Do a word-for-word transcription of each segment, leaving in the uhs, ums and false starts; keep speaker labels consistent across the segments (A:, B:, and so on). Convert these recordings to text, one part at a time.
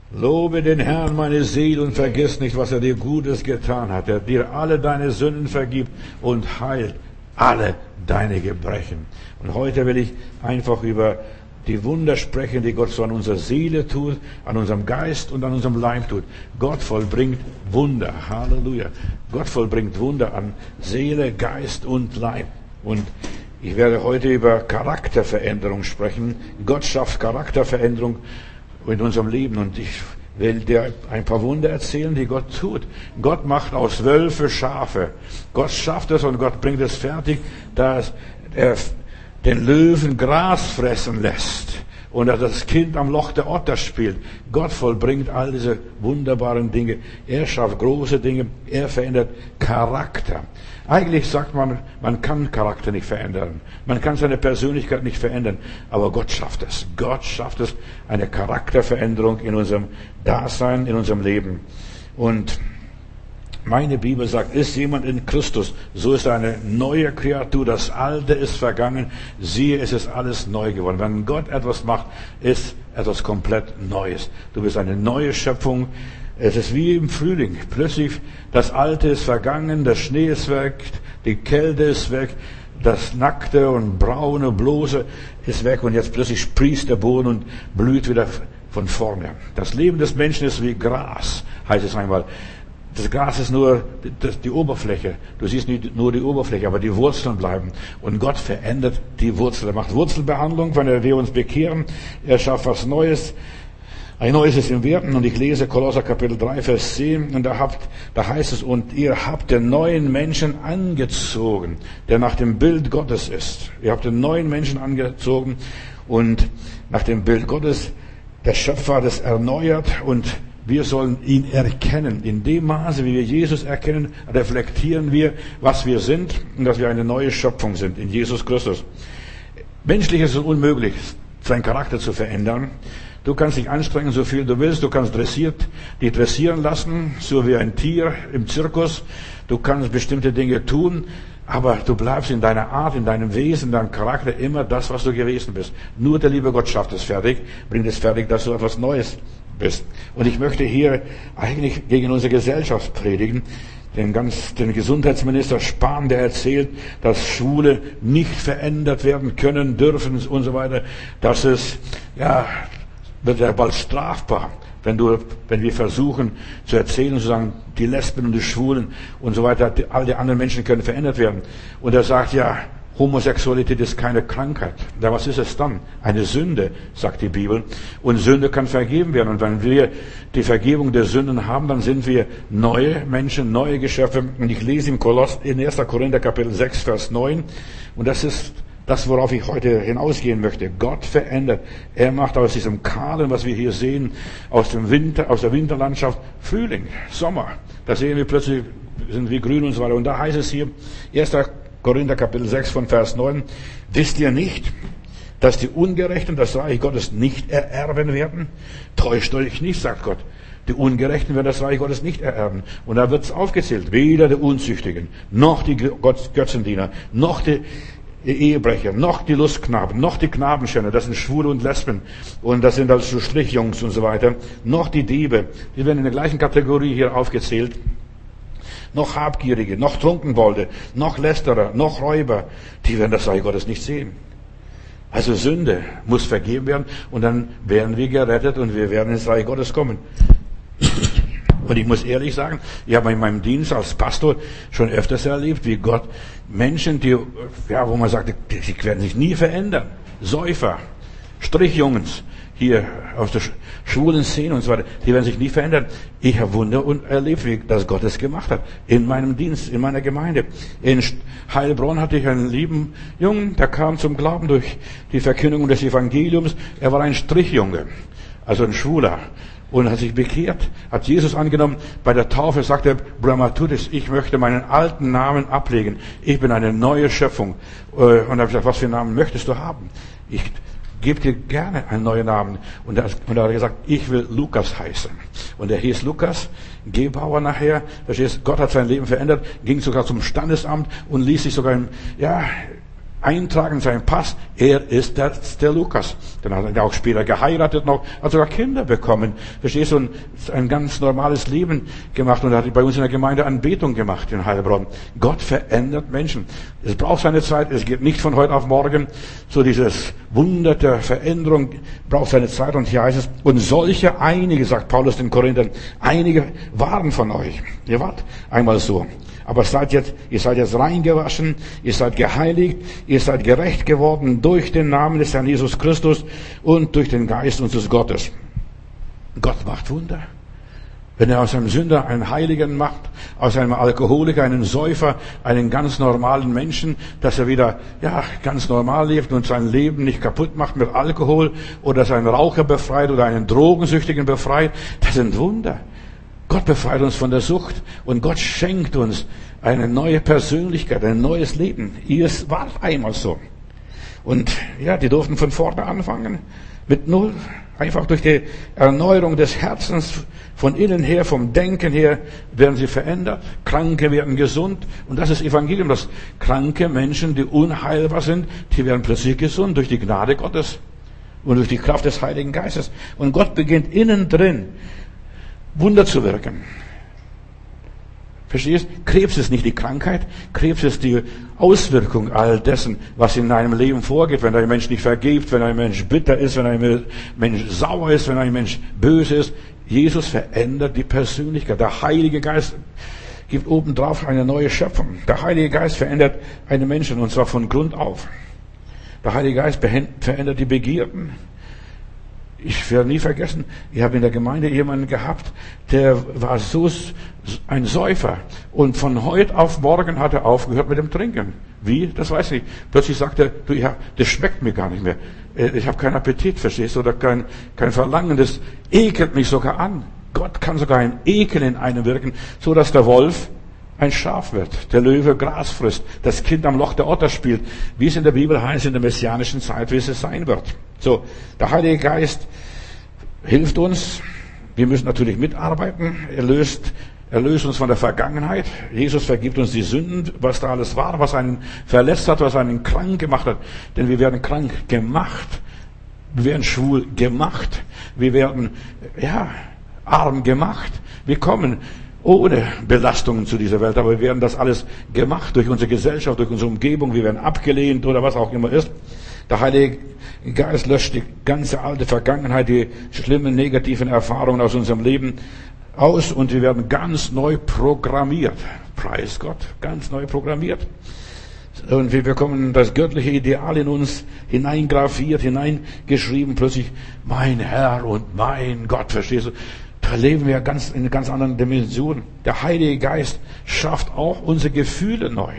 A: Lobe den Herrn, meine Seele, und vergiss nicht, was er dir Gutes getan hat. Er dir alle deine Sünden vergibt und heilt alle deine Gebrechen. Und heute will ich einfach über die Wunder sprechen, die Gott so an unserer Seele tut, an unserem Geist und an unserem Leib tut. Gott vollbringt Wunder. Halleluja. Gott vollbringt Wunder an Seele, Geist und Leib. Und ich werde heute über Charakterveränderung sprechen. Gott schafft Charakterveränderung in unserem Leben. Und ich will dir ein paar Wunder erzählen, die Gott tut. Gott macht aus Wölfe Schafe. Gott schafft es und Gott bringt es fertig, dass er den Löwen Gras fressen lässt und dass das Kind am Loch der Otter spielt. Gott vollbringt all diese wunderbaren Dinge. Er schafft große Dinge. Er verändert Charakter. Eigentlich sagt man, man kann Charakter nicht verändern. Man kann seine Persönlichkeit nicht verändern. Aber Gott schafft es. Gott schafft es, eine Charakterveränderung in unserem Dasein, in unserem Leben. Und meine Bibel sagt, ist jemand in Christus, so ist er eine neue Kreatur. Das Alte ist vergangen. Siehe, es ist alles neu geworden. Wenn Gott etwas macht, ist etwas komplett Neues. Du bist eine neue Schöpfung. Es ist wie im Frühling. Plötzlich, das Alte ist vergangen, der Schnee ist weg, die Kälte ist weg, das Nackte und Braune, Bloße ist weg und jetzt plötzlich sprießt der Boden und blüht wieder von vorne. Das Leben des Menschen ist wie Gras, heißt es einmal. Das Gras ist nur die Oberfläche. Du siehst nicht nur die Oberfläche, aber die Wurzeln bleiben. Und Gott verändert die Wurzel. Er macht Wurzelbehandlung, wenn wir uns bekehren. Er schafft was Neues. Ein Neues ist im Werden. Und ich lese Kolosser Kapitel drei, Vers zehn. Und da, habt, da heißt es, und ihr habt den neuen Menschen angezogen, der nach dem Bild Gottes ist. Ihr habt den neuen Menschen angezogen und nach dem Bild Gottes. Der Schöpfer hat es erneuert und wir sollen ihn erkennen. In dem Maße, wie wir Jesus erkennen, reflektieren wir, was wir sind und dass wir eine neue Schöpfung sind in Jesus Christus. Menschlich ist es unmöglich, seinen Charakter zu verändern. Du kannst dich anstrengen, so viel du willst. Du kannst dressiert, dich dressieren lassen, so wie ein Tier im Zirkus. Du kannst bestimmte Dinge tun, aber du bleibst in deiner Art, in deinem Wesen, in deinem Charakter immer das, was du gewesen bist. Nur der liebe Gott schafft es fertig, bringt es fertig, dass du etwas Neues bist. Und ich möchte hier eigentlich gegen unsere Gesellschaft predigen. Den, ganz, den Gesundheitsminister Spahn, der erzählt, dass Schwule nicht verändert werden können, dürfen und so weiter. Das ist, ja, wird ja bald strafbar, wenn du, wenn wir versuchen zu erzählen und zu sagen, die Lesben und die Schwulen und so weiter, die, all die anderen Menschen können verändert werden. Und er sagt, ja, Homosexualität ist keine Krankheit. Ja, was ist es dann? Eine Sünde, sagt die Bibel. Und Sünde kann vergeben werden. Und wenn wir die Vergebung der Sünden haben, dann sind wir neue Menschen, neue Geschöpfe. Und ich lese im Koloss, in erster Korinther Kapitel sechs, Vers neun. Und das ist das, worauf ich heute hinausgehen möchte. Gott verändert. Er macht aus diesem Kahlen, was wir hier sehen, aus dem Winter, aus der Winterlandschaft, Frühling, Sommer. Da sehen wir plötzlich, sind wir grün und so weiter. Und da heißt es hier, erster Korinther Kapitel sechs von Vers neun. Wisst ihr nicht, dass die Ungerechten das Reich Gottes nicht ererben werden? Täuscht euch nicht, sagt Gott. Die Ungerechten werden das Reich Gottes nicht ererben. Und da wird es aufgezählt. Weder die Unzüchtigen, noch die Götzendiener, noch die Ehebrecher, noch die Lustknaben, noch die Knabenschänder, das sind Schwule und Lesben. Und das sind also Strichjungs und so weiter. Noch die Diebe, die werden in der gleichen Kategorie hier aufgezählt. Noch Habgierige, noch Trunkenbolde, noch Lästerer, noch Räuber, die werden das Reich Gottes nicht sehen. Also Sünde muss vergeben werden und dann werden wir gerettet und wir werden ins Reich Gottes kommen. Und ich muss ehrlich sagen, ich habe in meinem Dienst als Pastor schon öfters erlebt, wie Gott Menschen, die, ja, wo man sagt, die werden sich nie verändern. Säufer, Strichjungens, hier aus der schwulen Szene und so weiter, die werden sich nie verändern. Ich habe Wunder und erlebt, wie das Gott es gemacht hat. In meinem Dienst, in meiner Gemeinde. In Heilbronn hatte ich einen lieben Jungen, der kam zum Glauben durch die Verkündigung des Evangeliums. Er war ein Strichjunge, also ein Schwuler. Und hat sich bekehrt, hat Jesus angenommen. Bei der Taufe sagte er, Bruder Matthäus, ich möchte meinen alten Namen ablegen. Ich bin eine neue Schöpfung. Und da habe ich gesagt, was für einen Namen möchtest du haben? Ich gebe dir gerne einen neuen Namen. Und da, und da hat er gesagt, ich will Lukas heißen. Und er hieß Lukas, Gebauer nachher. Verstehst? Gott hat sein Leben verändert, ging sogar zum Standesamt und ließ sich sogar, ja, eintragen in seinen Pass, er ist der, der Lukas. Dann hat er auch später geheiratet noch, hat sogar Kinder bekommen. Verstehst du, und ein ganz normales Leben gemacht und hat bei uns in der Gemeinde Anbetung gemacht in Heilbronn. Gott verändert Menschen. Es braucht seine Zeit, es geht nicht von heute auf morgen. So dieses Wunder der Veränderung braucht seine Zeit, und hier heißt es, und solche einige, sagt Paulus den Korinthern, einige waren von euch. Ihr wart einmal so. Aber seid jetzt, ihr seid jetzt reingewaschen, ihr seid geheiligt, ihr seid gerecht geworden durch den Namen des Herrn Jesus Christus und durch den Geist unseres Gottes. Gott macht Wunder. Wenn er aus einem Sünder einen Heiligen macht, aus einem Alkoholiker einen Säufer, einen ganz normalen Menschen, dass er wieder, ja, ganz normal lebt und sein Leben nicht kaputt macht mit Alkohol, oder dass er einen Raucher befreit oder einen Drogensüchtigen befreit, das sind Wunder. Gott befreit uns von der Sucht, und Gott schenkt uns eine neue Persönlichkeit, ein neues Leben. Ihr wart einmal so. Und ja, die durften von vorne anfangen, mit Null, einfach durch die Erneuerung des Herzens, von innen her, vom Denken her, werden sie verändert. Kranke werden gesund. Und das ist Evangelium, dass kranke Menschen, die unheilbar sind, die werden plötzlich gesund durch die Gnade Gottes und durch die Kraft des Heiligen Geistes. Und Gott beginnt innen drin Wunder zu wirken. Verstehst? Krebs ist nicht die Krankheit. Krebs ist die Auswirkung all dessen, was in einem Leben vorgeht. Wenn ein Mensch nicht vergibt, wenn ein Mensch bitter ist, wenn ein Mensch sauer ist, wenn ein Mensch böse ist. Jesus verändert die Persönlichkeit. Der Heilige Geist gibt obendrauf eine neue Schöpfung. Der Heilige Geist verändert einen Menschen, und zwar von Grund auf. Der Heilige Geist verändert die Begierden. Ich werde nie vergessen, ich habe in der Gemeinde jemanden gehabt, der war so ein Säufer. Und von heute auf morgen hat er aufgehört mit dem Trinken. Wie? Das weiß ich nicht. Plötzlich sagt er, du, ja, das schmeckt mir gar nicht mehr. Ich habe keinen Appetit, verstehst du, oder kein, kein Verlangen. Das ekelt mich sogar an. Gott kann sogar ein Ekel in einem wirken, so dass der Wolf ein Schaf wird, der Löwe Gras frisst, das Kind am Loch der Otter spielt, wie es in der Bibel heißt, in der messianischen Zeit, wie es sein wird. So, der Heilige Geist hilft uns. Wir müssen natürlich mitarbeiten. Er löst, er löst uns von der Vergangenheit. Jesus vergibt uns die Sünden, was da alles war, was einen verletzt hat, was einen krank gemacht hat. Denn wir werden krank gemacht. Wir werden schwul gemacht. Wir werden, ja, arm gemacht. Wir kommen ohne Belastungen zu dieser Welt, aber wir werden das alles gemacht durch unsere Gesellschaft, durch unsere Umgebung, wir werden abgelehnt oder was auch immer ist. Der Heilige Geist löscht die ganze alte Vergangenheit, die schlimmen negativen Erfahrungen aus unserem Leben aus, und wir werden ganz neu programmiert. Preis Gott, ganz neu programmiert. Und wir bekommen das göttliche Ideal in uns hineingraviert, hineingeschrieben, plötzlich mein Herr und mein Gott, verstehst du? Da leben wir ganz in einer ganz anderen Dimension. Der Heilige Geist schafft auch unsere Gefühle neu.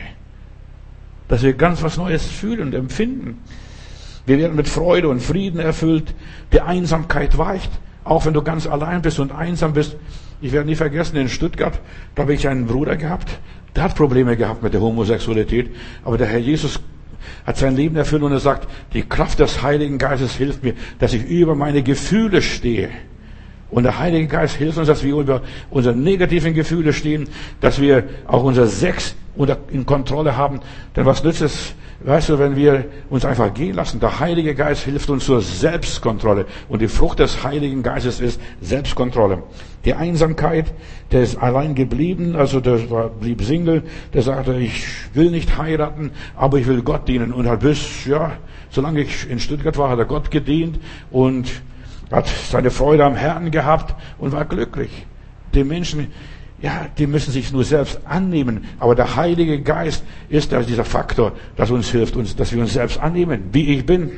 A: Dass wir ganz was Neues fühlen und empfinden. Wir werden mit Freude und Frieden erfüllt. Die Einsamkeit weicht. Auch wenn du ganz allein bist und einsam bist. Ich werde nie vergessen, in Stuttgart, da habe ich einen Bruder gehabt, der hat Probleme gehabt mit der Homosexualität. Aber der Herr Jesus hat sein Leben erfüllt, und er sagt, die Kraft des Heiligen Geistes hilft mir, dass ich über meine Gefühle stehe. Und der Heilige Geist hilft uns, dass wir über unsere negativen Gefühle stehen, dass wir auch unser Sex unter, in Kontrolle haben. Denn was nützt es, weißt du, wenn wir uns einfach gehen lassen? Der Heilige Geist hilft uns zur Selbstkontrolle. Und die Frucht des Heiligen Geistes ist Selbstkontrolle. Die Einsamkeit, der ist allein geblieben, also der war, blieb Single, der sagte, ich will nicht heiraten, aber ich will Gott dienen. Und hat bis, ja, solange ich in Stuttgart war, hat er Gott gedient und hat seine Freude am Herrn gehabt und war glücklich. Die Menschen, ja, die müssen sich nur selbst annehmen. Aber der Heilige Geist ist dieser Faktor, das uns hilft, uns, dass wir uns selbst annehmen, wie ich bin.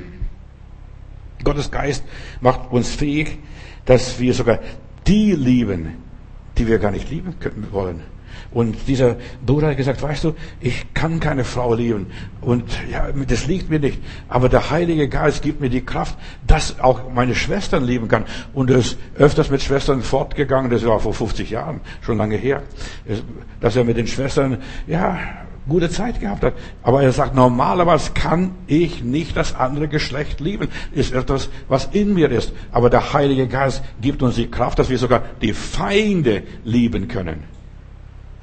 A: Gottes Geist macht uns fähig, dass wir sogar die lieben, die wir gar nicht lieben können, wollen. Und dieser Bruder hat gesagt, weißt du, ich kann keine Frau lieben. Und ja, das liegt mir nicht. Aber der Heilige Geist gibt mir die Kraft, dass auch meine Schwestern lieben kann. Und er ist öfters mit Schwestern fortgegangen, das war vor fünfzig Jahren, schon lange her, dass er mit den Schwestern, ja, gute Zeit gehabt hat. Aber er sagt, normalerweise kann ich nicht das andere Geschlecht lieben. Ist etwas, was in mir ist. Aber der Heilige Geist gibt uns die Kraft, dass wir sogar die Feinde lieben können.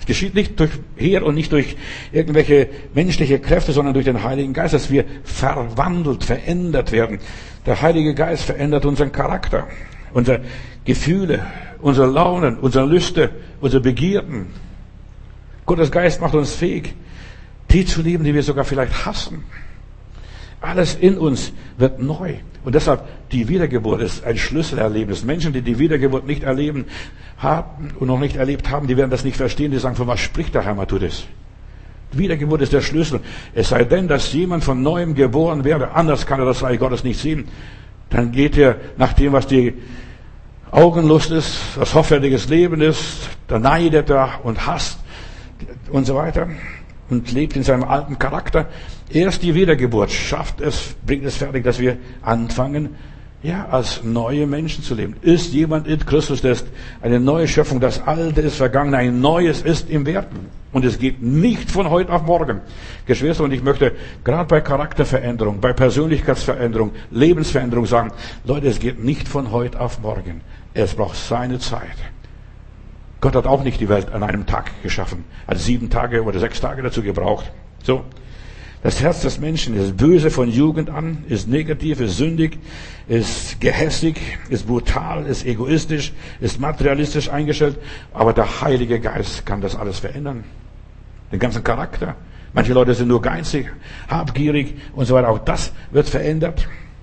A: geschieht nicht durch Heer und nicht durch irgendwelche menschliche Kräfte, sondern durch den Heiligen Geist, dass wir verwandelt, verändert werden. Der Heilige Geist verändert unseren Charakter, unsere Gefühle, unsere Launen, unsere Lüste, unsere Begierden. Gottes Geist macht uns fähig, die zu lieben, die wir sogar vielleicht hassen. Alles in uns wird neu. Und deshalb, die Wiedergeburt ist ein Schlüsselerlebnis. Menschen, die die Wiedergeburt nicht erleben haben und noch nicht erlebt haben, die werden das nicht verstehen. Die sagen, von was spricht der Herr Matthäus? Wiedergeburt ist der Schlüssel. Es sei denn, dass jemand von Neuem geboren werde, anders kann er das Reich Gottes nicht sehen. Dann geht er nach dem, was die Augenlust ist, was hoffärtiges Leben ist, da neidet er und hasst und so weiter und lebt in seinem alten Charakter. Erst die Wiedergeburt schafft es, bringt es fertig, dass wir anfangen, ja, als neue Menschen zu leben. Ist jemand in Christus, der ist eine neue Schöpfung, das Alte ist vergangen, ein Neues ist im Werden. Und es geht nicht von heute auf morgen. Geschwister, und ich möchte gerade bei Charakterveränderung, bei Persönlichkeitsveränderung, Lebensveränderung sagen, Leute, es geht nicht von heute auf morgen. Es braucht seine Zeit. Gott hat auch nicht die Welt an einem Tag geschaffen, hat sieben Tage oder sechs Tage dazu gebraucht. So. Das Herz des Menschen ist böse von Jugend an, ist negativ, ist sündig, ist gehässig, ist brutal, ist egoistisch, ist materialistisch eingestellt. Aber der Heilige Geist kann das alles verändern. Den ganzen Charakter. Manche Leute sind nur geizig, habgierig und so weiter. Auch das wird verändert.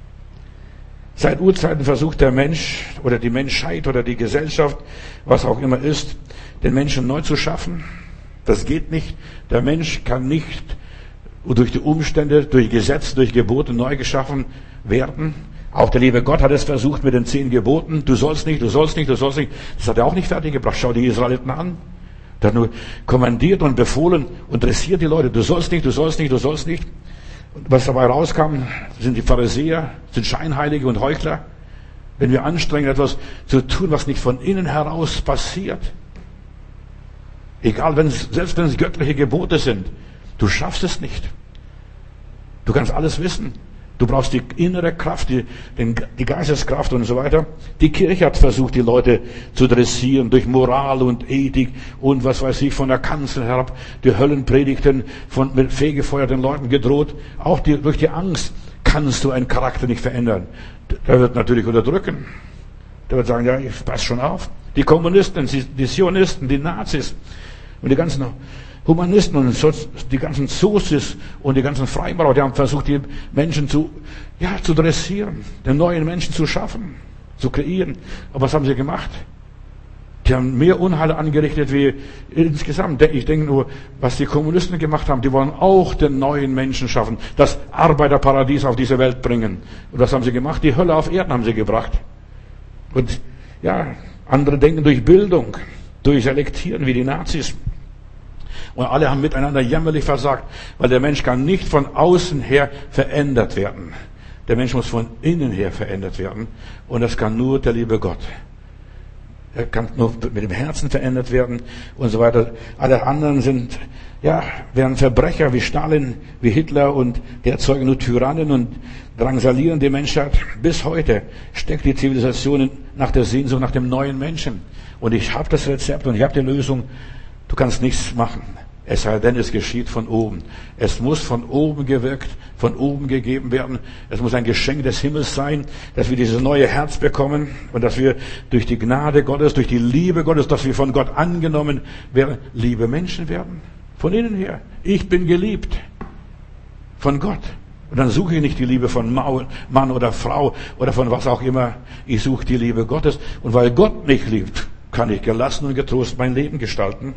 A: Seit Urzeiten versucht der Mensch oder die Menschheit oder die Gesellschaft, was auch immer ist, den Menschen neu zu schaffen. Das geht nicht. Der Mensch kann nicht durch die Umstände, durch Gesetz, durch Gebote neu geschaffen werden. Auch der liebe Gott hat es versucht mit den zehn Geboten. Du sollst nicht, du sollst nicht, du sollst nicht. Das hat er auch nicht fertiggebracht. Schau die Israeliten an. Der hat nur kommandiert und befohlen und dressiert die Leute. Du sollst nicht, du sollst nicht, du sollst nicht. Und was dabei rauskam, sind die Pharisäer, sind Scheinheilige und Heuchler. Wenn wir anstrengen, etwas zu tun, was nicht von innen heraus passiert. Egal, wenn es, selbst wenn es göttliche Gebote sind. Du schaffst es nicht. Du kannst alles wissen. Du brauchst die innere Kraft, die, die Geisteskraft und so weiter. Die Kirche hat versucht, die Leute zu dressieren durch Moral und Ethik und was weiß ich, von der Kanzel herab, die Höllenpredigten von mit fehlgefeuerten Leuten gedroht. Auch die, durch die Angst kannst du einen Charakter nicht verändern. Der wird natürlich unterdrücken. Der wird sagen, ja, ich pass schon auf. Die Kommunisten, die Zionisten, die Nazis und die ganzen Humanisten und die ganzen Sozies und die ganzen Freimaurer, die haben versucht, die Menschen zu, ja, zu dressieren, den neuen Menschen zu schaffen, zu kreieren. Aber was haben sie gemacht? Die haben mehr Unheil angerichtet wie insgesamt. Ich denke nur, was die Kommunisten gemacht haben, die wollen auch den neuen Menschen schaffen, das Arbeiterparadies auf diese Welt bringen. Und was haben sie gemacht? Die Hölle auf Erden haben sie gebracht. Und ja, andere denken durch Bildung, durch Selektieren wie die Nazis. Und alle haben miteinander jämmerlich versagt, weil der Mensch kann nicht von außen her verändert werden. Der Mensch muss von innen her verändert werden. Und das kann nur der liebe Gott. Er kann nur mit dem Herzen verändert werden und so weiter. Alle anderen sind, ja, wären Verbrecher wie Stalin, wie Hitler und die erzeugen nur Tyrannen und drangsalieren die Menschheit. Bis heute steckt die Zivilisation nach der Sehnsucht nach dem neuen Menschen. Und ich habe das Rezept und ich habe die Lösung. Du kannst nichts machen. Es sei denn, es geschieht von oben. Es muss von oben gewirkt, von oben gegeben werden. Es muss ein Geschenk des Himmels sein, dass wir dieses neue Herz bekommen und dass wir durch die Gnade Gottes, durch die Liebe Gottes, dass wir von Gott angenommen werden, liebe Menschen werden. Von innen her. Ich bin geliebt. Von Gott. Und dann suche ich nicht die Liebe von Mann oder Frau oder von was auch immer. Ich suche die Liebe Gottes. Und weil Gott mich liebt, kann ich gelassen und getrost mein Leben gestalten.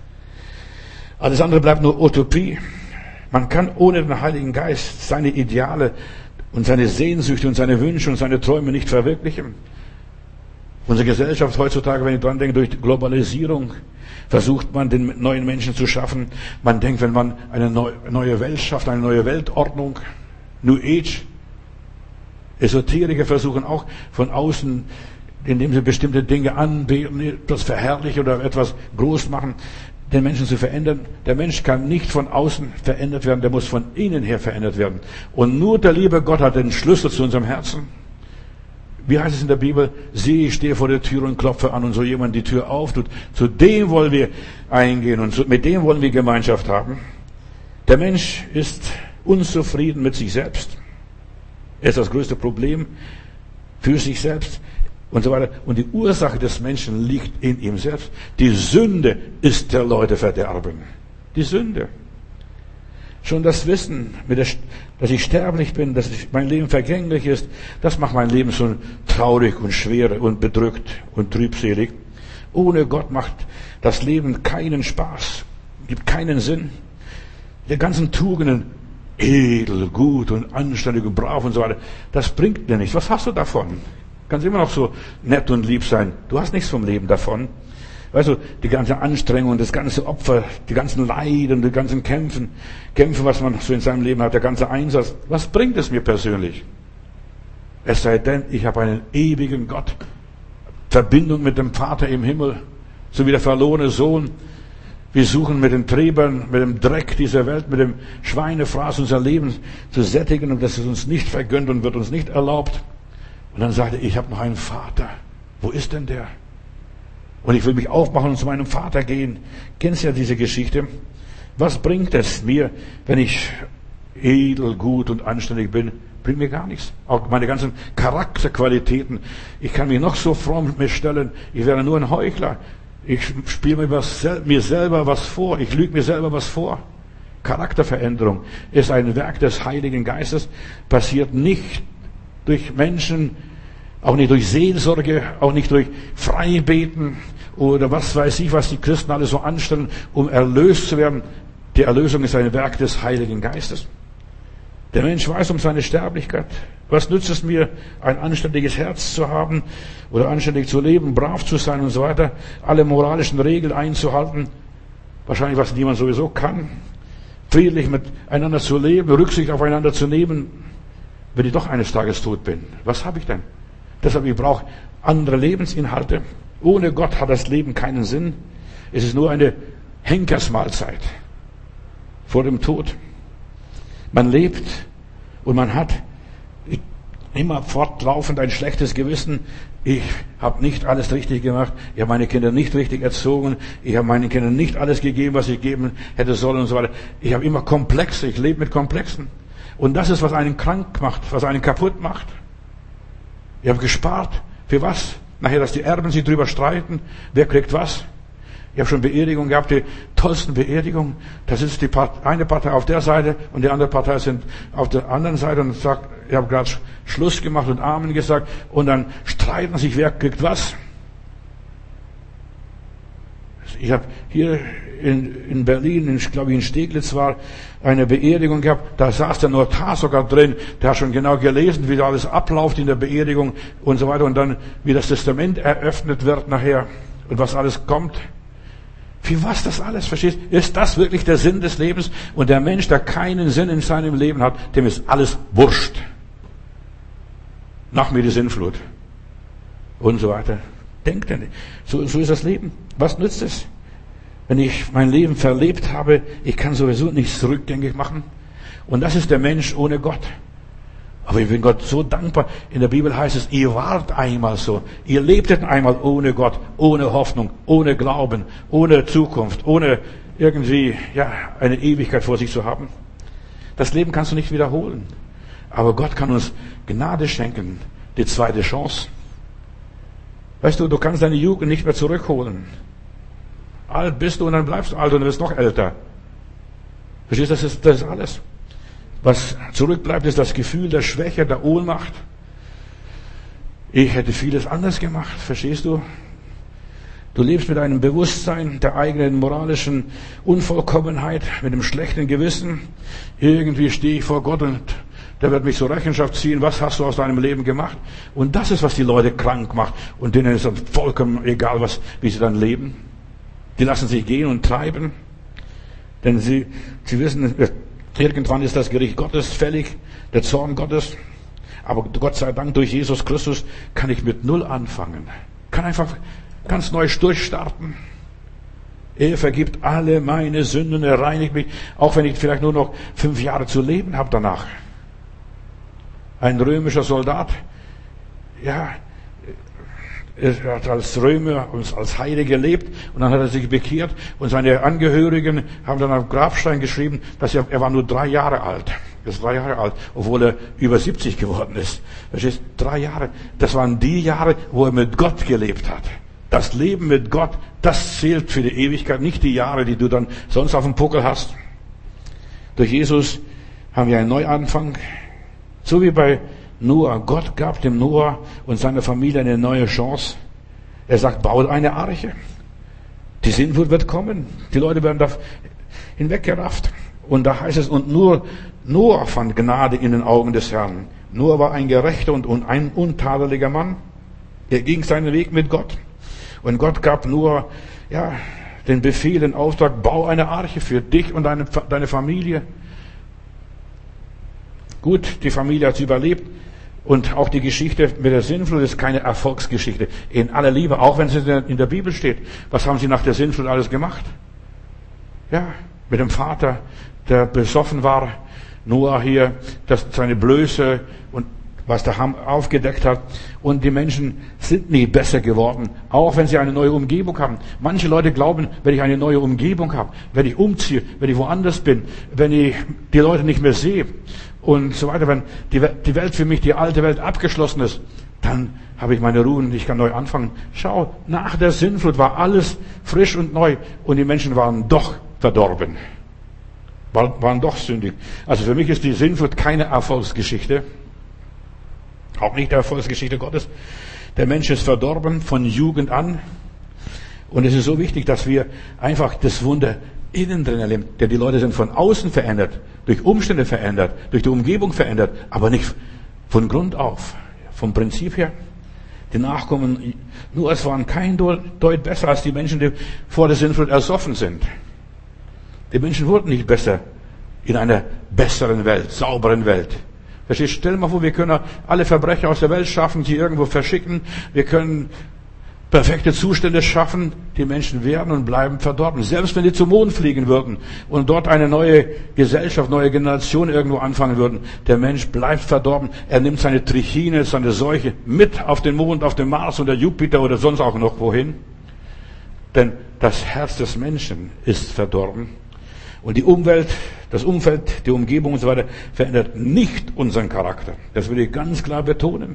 A: Alles andere bleibt nur Utopie. Man kann ohne den Heiligen Geist seine Ideale und seine Sehnsüchte und seine Wünsche und seine Träume nicht verwirklichen. Unsere Gesellschaft heutzutage, wenn ich dran denke, durch Globalisierung versucht man, den neuen Menschen zu schaffen. Man denkt, wenn man eine neue Welt schafft, eine neue Weltordnung, New Age, Esoteriker versuchen auch von außen, indem sie bestimmte Dinge anbeten, etwas verherrlichen oder etwas groß machen, den Menschen zu verändern. Der Mensch kann nicht von außen verändert werden, der muss von innen her verändert werden. Und nur der liebe Gott hat den Schlüssel zu unserem Herzen. Wie heißt es in der Bibel? Sieh, ich stehe vor der Tür und klopfe an, und so jemand die Tür auftut. Zu dem wollen wir eingehen und mit dem wollen wir Gemeinschaft haben. Der Mensch ist unzufrieden mit sich selbst. Er ist das größte Problem für sich selbst und so weiter. Und die Ursache des Menschen liegt in ihm selbst. Die Sünde ist der Leute Verderben. Die Sünde. Schon das Wissen, dass ich sterblich bin, dass mein Leben vergänglich ist, das macht mein Leben so traurig und schwer und bedrückt und trübselig. Ohne Gott macht das Leben keinen Spaß, gibt keinen Sinn. Die ganzen Tugenden, edel, gut und anständig und brav und so weiter, das bringt dir nichts. Was hast du davon? Kannst immer noch so nett und lieb sein. Du hast nichts vom Leben davon. Weißt du, die ganze Anstrengung, das ganze Opfer, die ganzen Leiden, die ganzen Kämpfen, Kämpfe, was man so in seinem Leben hat, der ganze Einsatz, was bringt es mir persönlich? Es sei denn, ich habe einen ewigen Gott, Verbindung mit dem Vater im Himmel, so wie der verlorene Sohn. Wir suchen mit den Träbern, mit dem Dreck dieser Welt, mit dem Schweinefraß unser Leben zu sättigen, und das ist uns nicht vergönnt und wird uns nicht erlaubt. Und dann sagte er, ich habe noch einen Vater. Wo ist denn der? Und ich will mich aufmachen und zu meinem Vater gehen. Kennst ja diese Geschichte? Was bringt es mir, wenn ich edel, gut und anständig bin? Bringt mir gar nichts. Auch meine ganzen Charakterqualitäten. Ich kann mich noch so fromm mit mir stellen. Ich wäre nur ein Heuchler. Ich spiele mir, was, mir selber was vor. Ich lüge mir selber was vor. Charakterveränderung ist ein Werk des Heiligen Geistes. Passiert nicht durch Menschen, auch nicht durch Seelsorge, auch nicht durch Freibeten oder was weiß ich, was die Christen alle so anstellen, um erlöst zu werden. Die Erlösung ist ein Werk des Heiligen Geistes. Der Mensch weiß um seine Sterblichkeit. Was nützt es mir, ein anständiges Herz zu haben oder anständig zu leben, brav zu sein und so weiter, alle moralischen Regeln einzuhalten? Wahrscheinlich, was niemand sowieso kann. Friedlich miteinander zu leben, Rücksicht aufeinander zu nehmen, wenn ich doch eines Tages tot bin. Was habe ich denn? Deshalb, ich brauche andere Lebensinhalte. Ohne Gott hat das Leben keinen Sinn. Es ist nur eine Henkersmahlzeit vor dem Tod. Man lebt und man hat immer fortlaufend ein schlechtes Gewissen. Ich habe nicht alles richtig gemacht. Ich habe meine Kinder nicht richtig erzogen. Ich habe meinen Kindern nicht alles gegeben, was ich geben hätte sollen und so weiter. Ich habe immer Komplexe. Ich lebe mit Komplexen. Und das ist, was einen krank macht, was einen kaputt macht. Ich habe gespart. Für was? Nachher, dass die Erben sich drüber streiten. Wer kriegt was? Ich habe schon Beerdigungen gehabt, die tollsten Beerdigungen. Da sitzt die Part, eine Partei auf der Seite und die andere Partei sind auf der anderen Seite und sagt, ich habe gerade Schluss gemacht und Amen gesagt, und dann streiten sich, wer kriegt was. Ich habe hier in, in Berlin, in, glaube ich in Steglitz war, eine Beerdigung gehabt, da saß der Notar sogar drin, der hat schon genau gelesen, wie alles abläuft in der Beerdigung und so weiter, und dann, wie das Testament eröffnet wird nachher und was alles kommt. Für was das alles, verstehst? Ist das wirklich der Sinn des Lebens? Und der Mensch, der keinen Sinn in seinem Leben hat, dem ist alles wurscht. Nach mir die Sinnflut. Und so weiter. Denkt er nicht. So, so ist das Leben. Was nützt es? Wenn ich mein Leben verlebt habe, ich kann sowieso nichts rückgängig machen. Und das ist der Mensch ohne Gott. Aber ich bin Gott so dankbar. In der Bibel heißt es, ihr wart einmal so. Ihr lebtet einmal ohne Gott, ohne Hoffnung, ohne Glauben, ohne Zukunft, ohne irgendwie, ja, eine Ewigkeit vor sich zu haben. Das Leben kannst du nicht wiederholen. Aber Gott kann uns Gnade schenken, die zweite Chance. Weißt du, du kannst deine Jugend nicht mehr zurückholen. Alt bist du und dann bleibst du alt und wirst noch älter. Verstehst du, das ist, das ist alles. Was zurückbleibt, ist das Gefühl der Schwäche, der Ohnmacht. Ich hätte vieles anders gemacht, verstehst du? Du lebst mit einem Bewusstsein der eigenen moralischen Unvollkommenheit, mit einem schlechten Gewissen. Irgendwie stehe ich vor Gott und der wird mich zur Rechenschaft ziehen. Was hast du aus deinem Leben gemacht? Und das ist, was die Leute krank macht. Und denen ist dann vollkommen egal, was, wie sie dann leben. Die lassen sich gehen und treiben. Denn sie, sie wissen, irgendwann ist das Gericht Gottes fällig, der Zorn Gottes. Aber Gott sei Dank, durch Jesus Christus kann ich mit Null anfangen. Kann einfach ganz neu durchstarten. Er vergibt alle meine Sünden, er reinigt mich, auch wenn ich vielleicht nur noch fünf Jahre zu leben habe danach. Ein römischer Soldat ja, er hat als Römer und als Heide gelebt und dann hat er sich bekehrt und seine Angehörigen haben dann am Grabstein geschrieben, dass er, er war nur drei Jahre alt. Er ist drei Jahre alt, obwohl er über siebzig geworden ist. Verstehst? Drei Jahre. Das waren die Jahre, wo er mit Gott gelebt hat. Das Leben mit Gott, das zählt für die Ewigkeit, nicht die Jahre, die du dann sonst auf dem Puckel hast. Durch Jesus haben wir einen Neuanfang. So wie bei Noah. Gott gab dem Noah und seiner Familie eine neue Chance. Er sagt, baut eine Arche. Die Sintflut wird kommen. Die Leute werden da hinweggerafft. Und da heißt es, und nur Noah fand Gnade in den Augen des Herrn. Noah war ein gerechter und ein untadeliger Mann. Er ging seinen Weg mit Gott. Und Gott gab Noah, ja, den Befehl, den Auftrag, bau eine Arche für dich und deine, deine Familie. Gut, die Familie hat es überlebt. Und auch die Geschichte mit der Sintflut ist keine Erfolgsgeschichte. In aller Liebe, auch wenn es in der Bibel steht. Was haben sie nach der Sintflut alles gemacht? Ja, mit dem Vater, der besoffen war. Noah hier, das seine Blöße und was der Ham aufgedeckt hat. Und die Menschen sind nie besser geworden, auch wenn sie eine neue Umgebung haben. Manche Leute glauben, wenn ich eine neue Umgebung habe, wenn ich umziehe, wenn ich woanders bin, wenn ich die Leute nicht mehr sehe und so weiter, wenn die Welt für mich, die alte Welt abgeschlossen ist, dann habe ich meine Ruhe und ich kann neu anfangen. Schau, nach der Sintflut war alles frisch und neu und die Menschen waren doch verdorben, waren doch sündig. Also für mich ist die Sintflut keine Erfolgsgeschichte. Auch nicht der Erfolgsgeschichte Gottes. Der Mensch ist verdorben von Jugend an. Und es ist so wichtig, dass wir einfach das Wunder innen drin erleben. Denn die Leute sind von außen verändert, durch Umstände verändert, durch die Umgebung verändert, aber nicht von Grund auf. Vom Prinzip her. Die Nachkommen Noahs waren kein Deut besser als die Menschen, die vor der Sintflut ersoffen sind. Die Menschen wurden nicht besser in einer besseren Welt, sauberen Welt. Verstehst? Stell dir mal vor, wir können alle Verbrecher aus der Welt schaffen, die irgendwo verschicken. Wir können perfekte Zustände schaffen. Die Menschen werden und bleiben verdorben. Selbst wenn die zum Mond fliegen würden und dort eine neue Gesellschaft, neue Generation irgendwo anfangen würden, der Mensch bleibt verdorben. Er nimmt seine Trichine, seine Seuche mit auf den Mond, auf den Mars oder Jupiter oder sonst auch noch wohin. Denn das Herz des Menschen ist verdorben. Und die Umwelt, das Umfeld, die Umgebung und so weiter verändert nicht unseren Charakter. Das will ich ganz klar betonen.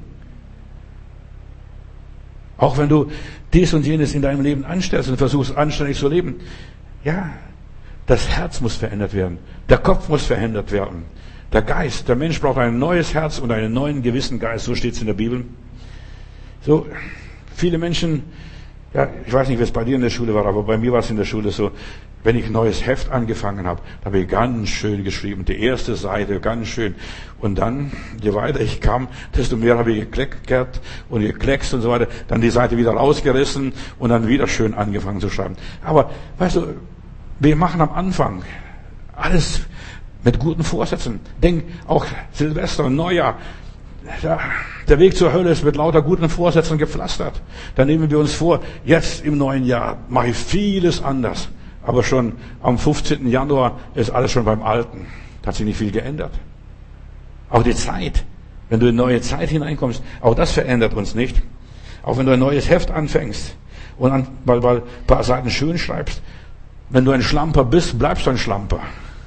A: Auch wenn du dies und jenes in deinem Leben anstellst und versuchst anständig zu leben. Ja, das Herz muss verändert werden. Der Kopf muss verändert werden. Der Geist, der Mensch braucht ein neues Herz und einen neuen gewissen Geist. So steht es in der Bibel. So, viele Menschen, ja, ich weiß nicht, wie es bei dir in der Schule war, aber bei mir war es in der Schule so, wenn ich ein neues Heft angefangen habe, habe ich ganz schön geschrieben, die erste Seite, ganz schön. Und dann, je weiter ich kam, desto mehr habe ich gekleckert und gekleckst und so weiter, dann die Seite wieder rausgerissen und dann wieder schön angefangen zu schreiben. Aber, weißt du, wir machen am Anfang alles mit guten Vorsätzen. Denk auch Silvester und Neujahr. Ja, der Weg zur Hölle ist mit lauter guten Vorsätzen gepflastert. Da nehmen wir uns vor, jetzt im neuen Jahr mache ich vieles anders. Aber schon am fünfzehnten Januar ist alles schon beim Alten. Da hat sich nicht viel geändert. Auch die Zeit, wenn du in eine neue Zeit hineinkommst, auch das verändert uns nicht. Auch wenn du ein neues Heft anfängst und an, weil, weil ein paar Seiten schön schreibst, wenn du ein Schlamper bist, bleibst du ein Schlamper.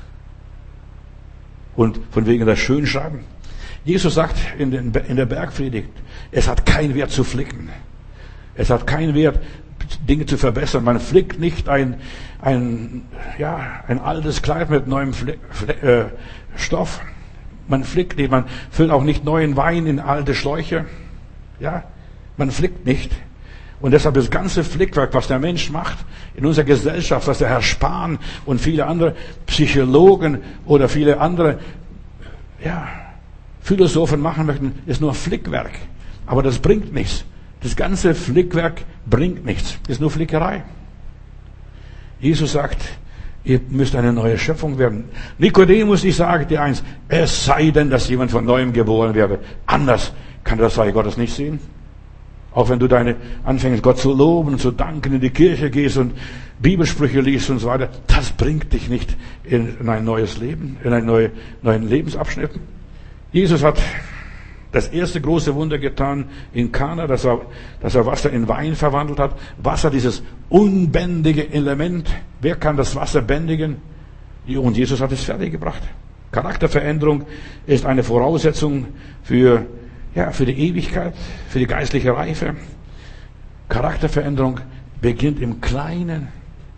A: Und von wegen das Schönschreiben. Jesus sagt in, den, in der Bergpredigt, es hat keinen Wert zu flicken. Es hat keinen Wert, Dinge zu verbessern. Man flickt nicht ein, ein, ja, ein altes Kleid mit neuem Fle- Fle- äh, Stoff. Man flickt nicht, man füllt auch nicht neuen Wein in alte Schläuche. Ja, man flickt nicht. Und deshalb das ganze Flickwerk, was der Mensch macht in unserer Gesellschaft, was der Herr Spahn und viele andere Psychologen oder viele andere, ja, Philosophen machen möchten, ist nur Flickwerk. Aber das bringt nichts. Das ganze Flickwerk bringt nichts. Ist nur Flickerei. Jesus sagt, ihr müsst eine neue Schöpfung werden. Nikodemus, ich sage dir eins, es sei denn, dass jemand von Neuem geboren werde. Anders kann das Reich Gottes nicht sehen. Auch wenn du deine anfängst, Gott zu loben und zu danken, in die Kirche gehst und Bibelsprüche liest und so weiter, das bringt dich nicht in ein neues Leben, in einen neuen, neuen Lebensabschnitt. Jesus hat das erste große Wunder getan in Kana, dass er, dass er Wasser in Wein verwandelt hat. Wasser, dieses unbändige Element. Wer kann das Wasser bändigen? Und Jesus hat es fertiggebracht. Charakterveränderung ist eine Voraussetzung für, ja, für die Ewigkeit, für die geistliche Reife. Charakterveränderung beginnt im Kleinen.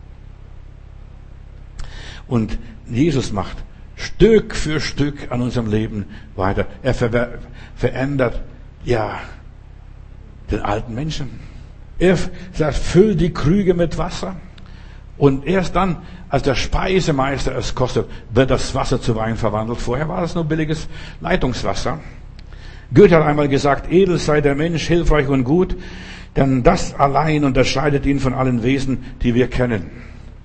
A: Und Jesus macht Stück für Stück an unserem Leben weiter. Er ver- verändert, ja, den alten Menschen. Er sagt, füll die Krüge mit Wasser. Und erst dann, als der Speisemeister es kostet, wird das Wasser zu Wein verwandelt. Vorher war es nur billiges Leitungswasser. Goethe hat einmal gesagt, edel sei der Mensch, hilfreich und gut, denn das allein unterscheidet ihn von allen Wesen, die wir kennen.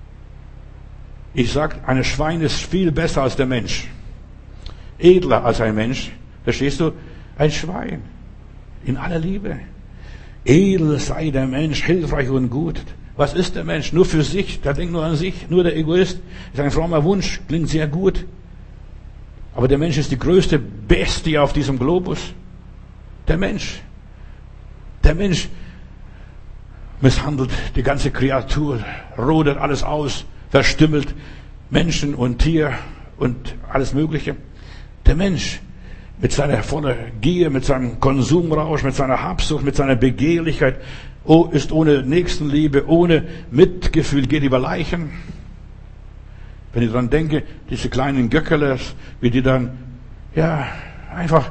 A: Ich sage, ein Schwein ist viel besser als der Mensch. Edler als ein Mensch. Verstehst du? Ein Schwein. In aller Liebe. Edel sei der Mensch, hilfreich und gut. Was ist der Mensch? Nur für sich. Der denkt nur an sich. Nur der Egoist. Ist ein frommer Wunsch. Klingt sehr gut. Aber der Mensch ist die größte Bestie auf diesem Globus. Der Mensch. Der Mensch misshandelt die ganze Kreatur. Rodet alles aus. Verstümmelt Menschen und Tier und alles Mögliche. Der Mensch mit seiner vollen Gier, mit seinem Konsumrausch, mit seiner Habsucht, mit seiner Begehrlichkeit, oh, ist ohne Nächstenliebe, ohne Mitgefühl, geht über Leichen. Wenn ich daran denke, diese kleinen Göckerles, wie die dann, ja, einfach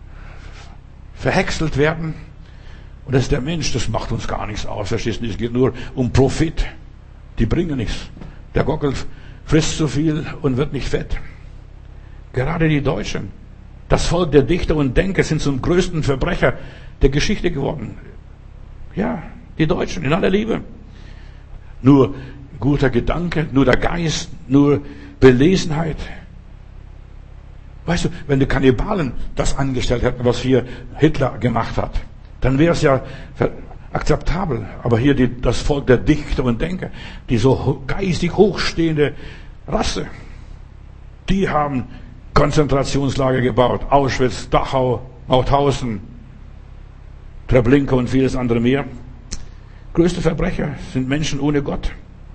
A: verhäckselt werden. Und das ist der Mensch, das macht uns gar nichts aus, verstehst du? Es geht nur um Profit. Die bringen nichts. Der Gockel frisst zu viel und wird nicht fett. Gerade die Deutschen, das Volk der Dichter und Denker, sind zum größten Verbrecher der Geschichte geworden. Ja, die Deutschen, in aller Liebe. Nur guter Gedanke, nur der Geist, nur Belesenheit. Weißt du, wenn die Kannibalen das angestellt hätten, was hier Hitler gemacht hat, dann wäre es ja akzeptabel. Aber hier die, das Volk der Dichter und Denker, die so geistig hochstehende Rasse, die haben Konzentrationslager gebaut. Auschwitz, Dachau, Mauthausen, Treblinka und vieles andere mehr. Größte Verbrecher sind Menschen ohne Gott.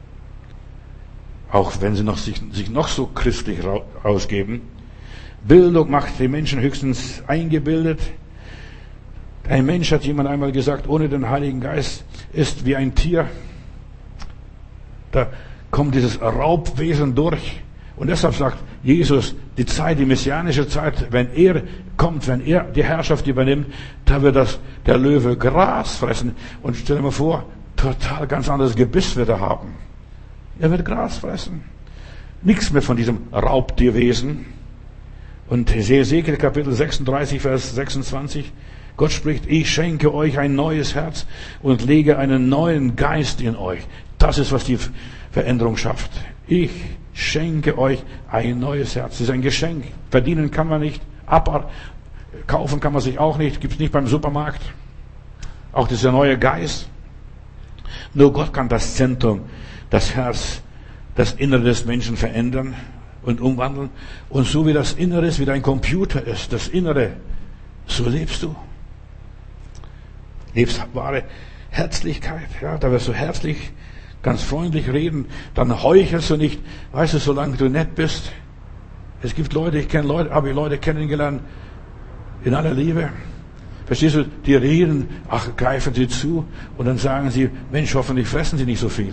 A: Auch wenn sie noch, sich, sich noch so christlich ausgeben. Bildung macht die Menschen höchstens eingebildet. Ein Mensch, hat jemand einmal gesagt, ohne den Heiligen Geist ist wie ein Tier. Da kommt dieses Raubwesen durch. Und deshalb sagt Jesus, die Zeit, die messianische Zeit, wenn er kommt, wenn er die Herrschaft übernimmt, da wird das, der Löwe Gras fressen. Und stell dir mal vor, total ganz anderes Gebiss wird er haben. Er wird Gras fressen. Nichts mehr von diesem Raubtierwesen. Und Hesekiel Kapitel sechsunddreißig, Vers sechsundzwanzig. Gott spricht, ich schenke euch ein neues Herz und lege einen neuen Geist in euch. Das ist, was die Veränderung schafft. Ich schenke euch ein neues Herz. Das ist ein Geschenk. Verdienen kann man nicht. Ab, kaufen kann man sich auch nicht. Gibt es nicht beim Supermarkt. Auch dieser neue Geist. Nur Gott kann das Zentrum, das Herz, das Innere des Menschen verändern und umwandeln. Und so wie das Innere ist, wie dein Computer ist, das Innere, so lebst du. Lebst wahre Herzlichkeit. Ja, da wirst du herzlich, ganz freundlich reden. Dann heuchelst du nicht. Weißt du, solange du nett bist. Es gibt Leute, ich kenne Leute, habe ich Leute kennengelernt, in aller Liebe. Verstehst du, die reden, ach, greifen sie zu. Und dann sagen sie, Mensch, hoffentlich fressen sie nicht so viel.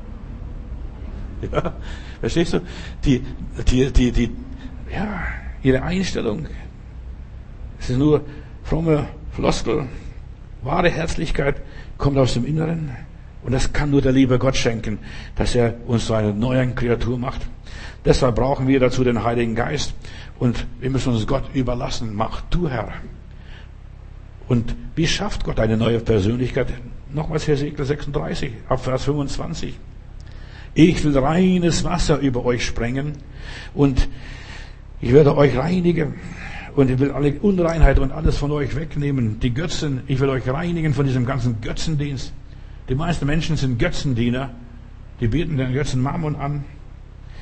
A: Ja, verstehst du? Die, die, die, die, ja, ihre Einstellung. Es ist nur fromme Floskel. Wahre Herzlichkeit kommt aus dem Inneren. Und das kann nur der liebe Gott schenken, dass er uns zu einer neuen Kreatur macht. Deshalb brauchen wir dazu den Heiligen Geist. Und wir müssen uns Gott überlassen. Mach du, Herr. Und wie schafft Gott eine neue Persönlichkeit? Nochmals Hesekiel sechsunddreißig, ab Vers fünfundzwanzig. Ich will reines Wasser über euch sprengen und ich werde euch reinigen. Und ich will alle Unreinheit und alles von euch wegnehmen. Die Götzen, ich will euch reinigen von diesem ganzen Götzendienst. Die meisten Menschen sind Götzendiener. Die beten den Götzen Mammon an.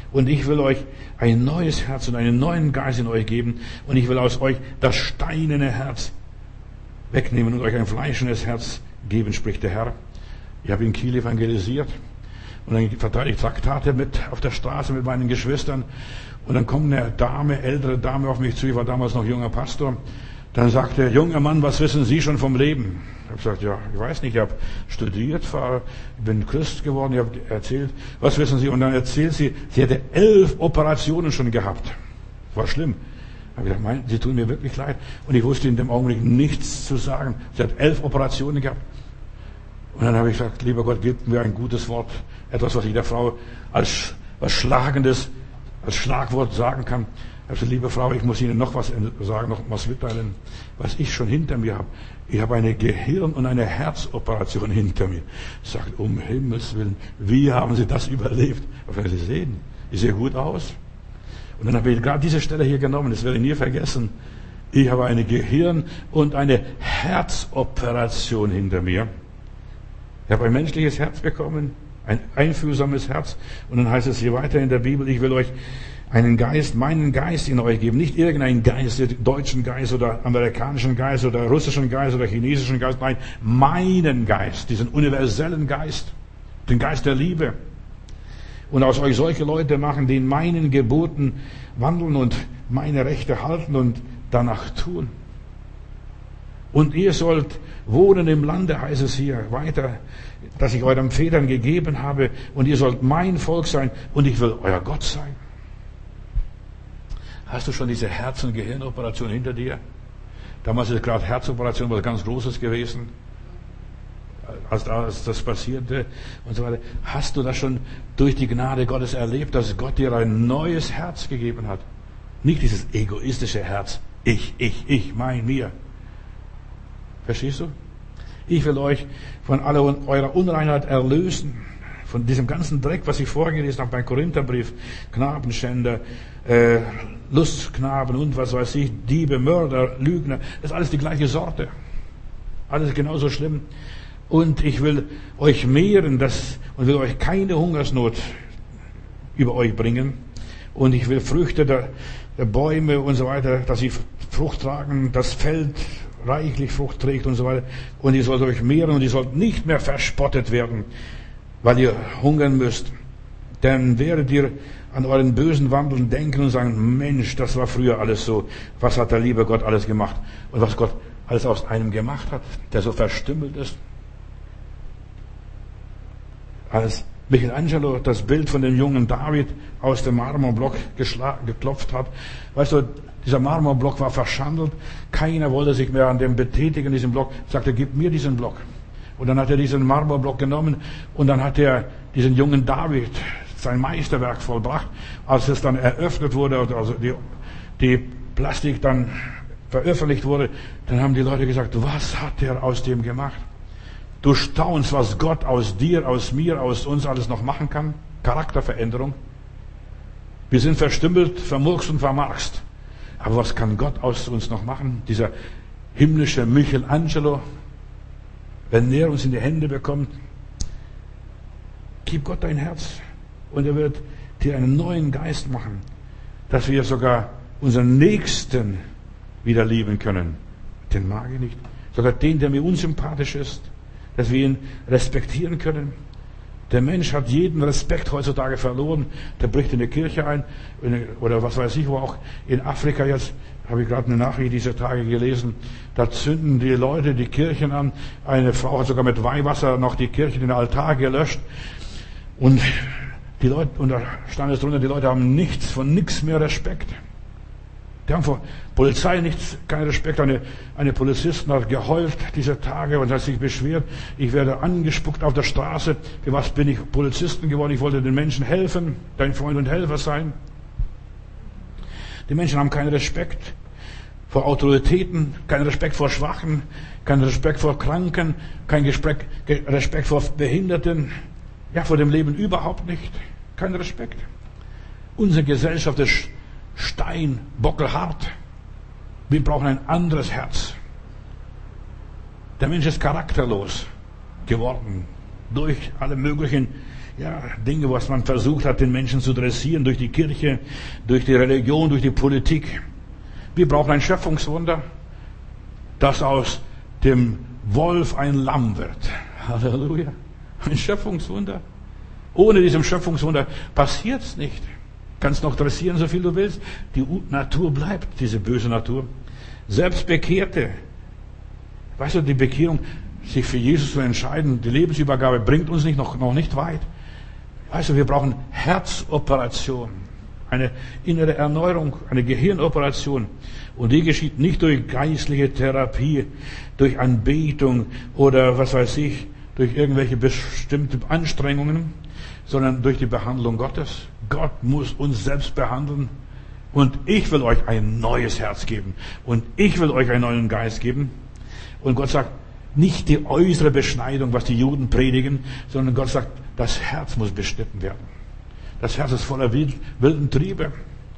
A: Und ich will euch ein neues Herz und einen neuen Geist in euch geben. Und ich will aus euch das steinerne Herz wegnehmen und euch ein fleischendes Herz geben, spricht der Herr. Ich habe in Kiel evangelisiert. Und dann verteile ich Traktate mit auf der Straße mit meinen Geschwistern. Und dann kommt eine Dame, ältere Dame auf mich zu. Ich war damals noch junger Pastor. Dann sagt der junge Mann, was wissen Sie schon vom Leben? Ich habe gesagt, ja, ich weiß nicht, ich habe studiert, war, bin Christ geworden, ich habe erzählt, was wissen Sie? Und dann erzählt sie, sie hätte elf Operationen schon gehabt. War schlimm. Ich habe gesagt, mein, Sie tun mir wirklich leid. Und ich wusste in dem Augenblick nichts zu sagen. Sie hat elf Operationen gehabt. Und dann habe ich gesagt, lieber Gott, gib mir ein gutes Wort, etwas, was ich der Frau als was Schlagendes, als Schlagwort sagen kann. Ich habe gesagt, liebe Frau, ich muss Ihnen noch was sagen, noch was mitteilen, was ich schon hinter mir habe. Ich habe eine Gehirn- und eine Herzoperation hinter mir. Ich sage, um Himmels Willen, wie haben Sie das überlebt? Was werden Sie sehen? Ich sehe gut aus. Und dann habe ich gerade diese Stelle hier genommen, das werde ich nie vergessen. Ich habe eine Gehirn- und eine Herzoperation hinter mir. Ich habe ein menschliches Herz bekommen, ein einfühlsames Herz. Und dann heißt es hier weiter in der Bibel, ich will euch einen Geist, meinen Geist in euch geben. Nicht irgendeinen Geist, den deutschen Geist oder amerikanischen Geist oder russischen Geist oder chinesischen Geist. Nein, meinen Geist, diesen universellen Geist, den Geist der Liebe. Und aus euch solche Leute machen, die in meinen Geboten wandeln und meine Rechte halten und danach tun. Und ihr sollt wohnen im Lande, heißt es hier weiter, das ich euren Vätern gegeben habe. Und ihr sollt mein Volk sein und ich will euer Gott sein. Hast du schon diese Herz- und Gehirnoperation hinter dir? Damals ist gerade Herzoperation was ganz Großes gewesen, als, als das passierte und so weiter. Hast du das schon durch die Gnade Gottes erlebt, dass Gott dir ein neues Herz gegeben hat? Nicht dieses egoistische Herz. Ich, ich, ich, mein, mir. Verstehst du? Ich will euch von aller eurer Unreinheit erlösen. Von diesem ganzen Dreck, was ich vorgelesen habe beim Korintherbrief. Knabenschänder, äh, Lustknaben und was weiß ich, Diebe, Mörder, Lügner. Das ist alles die gleiche Sorte. Alles genauso schlimm. Und ich will euch mehren das, und will euch keine Hungersnot über euch bringen. Und ich will Früchte der, der Bäume und so weiter, dass sie Frucht tragen, das Feld reichlich Frucht trägt und so weiter. Und ihr sollt euch mehren und ihr sollt nicht mehr verspottet werden, weil ihr hungern müsst. Dann werdet ihr an euren bösen Wandeln denken und sagen, Mensch, das war früher alles so. Was hat der liebe Gott alles gemacht? Und was Gott alles aus einem gemacht hat, der so verstümmelt ist. Als Michelangelo das Bild von dem jungen David aus dem Marmorblock geklopft hat, weißt du, dieser Marmorblock war verschandelt. Keiner wollte sich mehr an dem betätigen, diesem Block. Sagte, gib mir diesen Block. Und dann hat er diesen Marmorblock genommen und dann hat er diesen jungen David sein Meisterwerk vollbracht. Als es dann eröffnet wurde, also die, die Plastik dann veröffentlicht wurde, dann haben die Leute gesagt, was hat er aus dem gemacht? Du staunst, was Gott aus dir, aus mir, aus uns alles noch machen kann. Charakterveränderung. Wir sind verstümmelt, vermurkst und vermarkst. Aber was kann Gott aus uns noch machen? Dieser himmlische Michelangelo, wenn er uns in die Hände bekommt, gib Gott dein Herz und er wird dir einen neuen Geist machen, dass wir sogar unseren Nächsten wieder lieben können. Den mag ich nicht. Sogar den, der mir unsympathisch ist, dass wir ihn respektieren können. Der Mensch hat jeden Respekt heutzutage verloren. Der bricht in die Kirche ein oder was weiß ich, wo auch in Afrika jetzt, habe ich gerade eine Nachricht dieser Tage gelesen, da zünden die Leute die Kirchen an. Eine Frau hat sogar mit Weihwasser noch die Kirche, den Altar gelöscht. Und die Leute, und da stand es drunter, die Leute haben nichts, von nichts mehr Respekt. Die haben vor Polizei nichts, keinen Respekt. Eine, eine Polizistin hat geheult diese Tage und hat sich beschwert. Ich werde angespuckt auf der Straße. Für was bin ich Polizisten geworden? Ich wollte den Menschen helfen, dein Freund und Helfer sein. Die Menschen haben keinen Respekt vor Autoritäten, keinen Respekt vor Schwachen, keinen Respekt vor Kranken, keinen Respekt vor Behinderten. Ja, vor dem Leben überhaupt nicht. Kein Respekt. Unsere Gesellschaft ist Stein, bockelhart. Wir brauchen ein anderes Herz. Der Mensch ist charakterlos geworden durch alle möglichen ja, Dinge, was man versucht hat, den Menschen zu dressieren, durch die Kirche, durch die Religion, durch die Politik. Wir brauchen ein Schöpfungswunder, dass aus dem Wolf ein Lamm wird. Halleluja. Ein Schöpfungswunder. Ohne diesem Schöpfungswunder passiert's nicht. Kannst noch dressieren, so viel du willst. Die Natur bleibt, diese böse Natur. Selbst Bekehrte. Weißt du, die Bekehrung, sich für Jesus zu entscheiden, die Lebensübergabe bringt uns nicht noch, noch nicht weit. Weißt du, wir brauchen Herzoperation. Eine innere Erneuerung, eine Gehirnoperation. Und die geschieht nicht durch geistliche Therapie, durch Anbetung oder was weiß ich, durch irgendwelche bestimmte Anstrengungen, sondern durch die Behandlung Gottes. Gott muss uns selbst behandeln. Und ich will euch ein neues Herz geben. Und ich will euch einen neuen Geist geben. Und Gott sagt, nicht die äußere Beschneidung, was die Juden predigen, sondern Gott sagt, das Herz muss beschnitten werden. Das Herz ist voller wilden Triebe.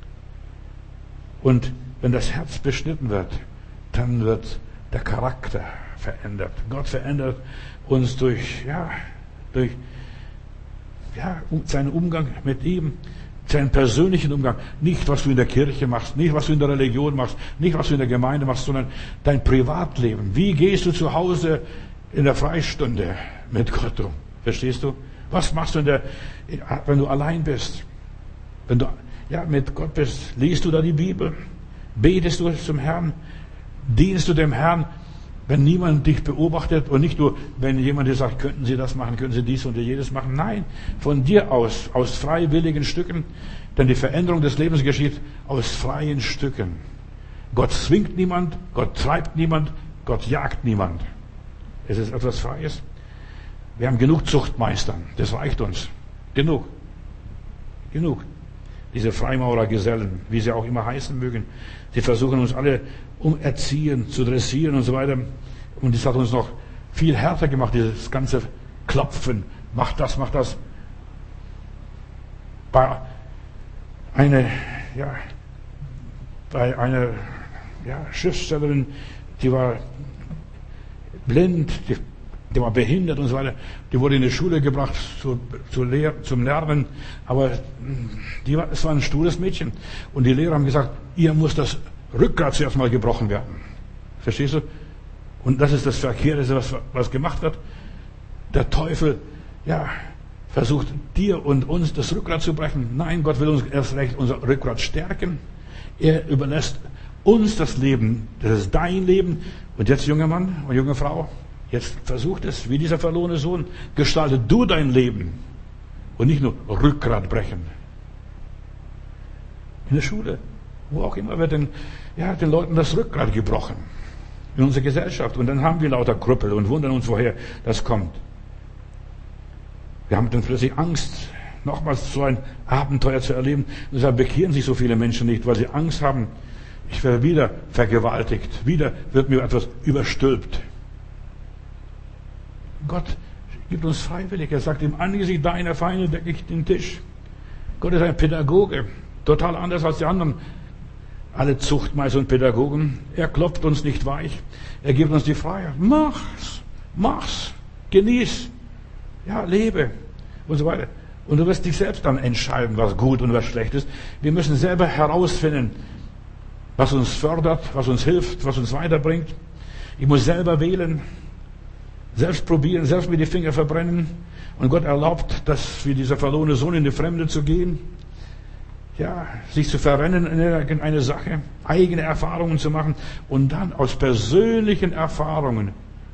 A: Und wenn das Herz beschnitten wird, dann wird der Charakter verändert. Gott verändert uns durch, ja, durch, ja, seinen Umgang mit ihm, seinen persönlichen Umgang. Nicht, was du in der Kirche machst, nicht, was du in der Religion machst, nicht, was du in der Gemeinde machst, sondern dein Privatleben. Wie gehst du zu Hause in der Freistunde mit Gott um? Verstehst du? Was machst du in der, wenn du allein bist? Wenn du, ja, mit Gott bist, liest du da die Bibel? Betest du zum Herrn? Dienst du dem Herrn, wenn niemand dich beobachtet und nicht nur, wenn jemand dir sagt, könnten Sie das machen, können Sie dies und jedes machen. Nein, von dir aus, aus freiwilligen Stücken, denn die Veränderung des Lebens geschieht aus freien Stücken. Gott zwingt niemand, Gott treibt niemand, Gott jagt niemand. Es ist etwas Freies. Wir haben genug Zuchtmeistern, das reicht uns. Genug. Genug. Diese Freimaurergesellen, wie sie auch immer heißen mögen, sie versuchen uns alle umerziehen, zu dressieren und so weiter. Und das hat uns noch viel härter gemacht, dieses ganze Klopfen. Mach das, mach das. Bei einer, ja, bei einer, ja, Schriftstellerin, die war blind, die, die war behindert und so weiter. Die wurde in die Schule gebracht zu, zu Lehr, zum Lernen. Aber die war, es war ein stures Mädchen. Und die Lehrer haben gesagt, ihr muss das Rückgrat zuerst mal gebrochen werden. Verstehst du? Und das ist das Verkehrte, was, was gemacht wird. Der Teufel, ja, versucht dir und uns das Rückgrat zu brechen. Nein, Gott will uns erst recht unser Rückgrat stärken. Er überlässt uns das Leben. Das ist dein Leben. Und jetzt, junger Mann und junge Frau, jetzt versucht es, wie dieser verlorene Sohn, gestalte du dein Leben und nicht nur Rückgrat brechen. In der Schule, wo auch immer wird den, ja, den Leuten das Rückgrat gebrochen. In unserer Gesellschaft. Und dann haben wir lauter Krüppel und wundern uns, woher das kommt. Wir haben dann plötzlich Angst, nochmals so ein Abenteuer zu erleben. Und deshalb bekehren sich so viele Menschen nicht, weil sie Angst haben, ich werde wieder vergewaltigt, wieder wird mir etwas überstülpt. Gott gibt uns freiwillig. Er sagt, im Angesicht deiner Feinde decke ich den Tisch. Gott ist ein Pädagoge, total anders als die anderen. Alle Zuchtmeister und Pädagogen. Er klopft uns nicht weich. Er gibt uns die Freiheit. Mach's, mach's, genieß, ja, lebe und so weiter. Und du wirst dich selbst dann entscheiden, was gut und was schlecht ist. Wir müssen selber herausfinden, was uns fördert, was uns hilft, was uns weiterbringt. Ich muss selber wählen. Selbst probieren, selbst mir die Finger verbrennen. Und Gott erlaubt, dass wie dieser verlorene Sohn in die Fremde zu gehen. Ja, sich zu verrennen in irgendeine Sache, eigene Erfahrungen zu machen und dann aus persönlichen Erfahrungen,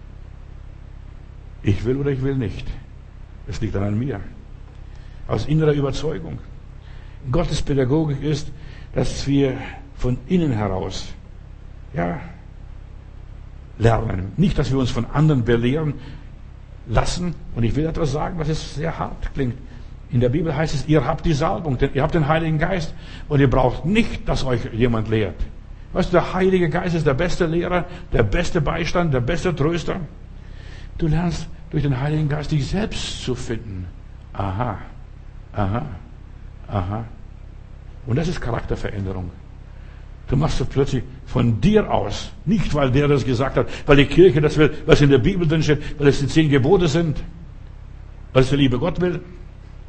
A: ich will oder ich will nicht, es liegt dann an mir, aus innerer Überzeugung. Gottes Pädagogik ist, dass wir von innen heraus, ja, lernen. Nicht, dass wir uns von anderen belehren lassen. Und ich will etwas sagen, was jetzt sehr hart klingt. In der Bibel heißt es, ihr habt die Salbung, denn ihr habt den Heiligen Geist und ihr braucht nicht, dass euch jemand lehrt. Weißt du, der Heilige Geist ist der beste Lehrer, der beste Beistand, der beste Tröster. Du lernst durch den Heiligen Geist dich selbst zu finden. Aha, aha, aha. Und das ist Charakterveränderung. Du machst es plötzlich von dir aus. Nicht, weil der das gesagt hat, weil die Kirche das will, was in der Bibel drin steht, weil es die zehn Gebote sind, weil es der liebe Gott will.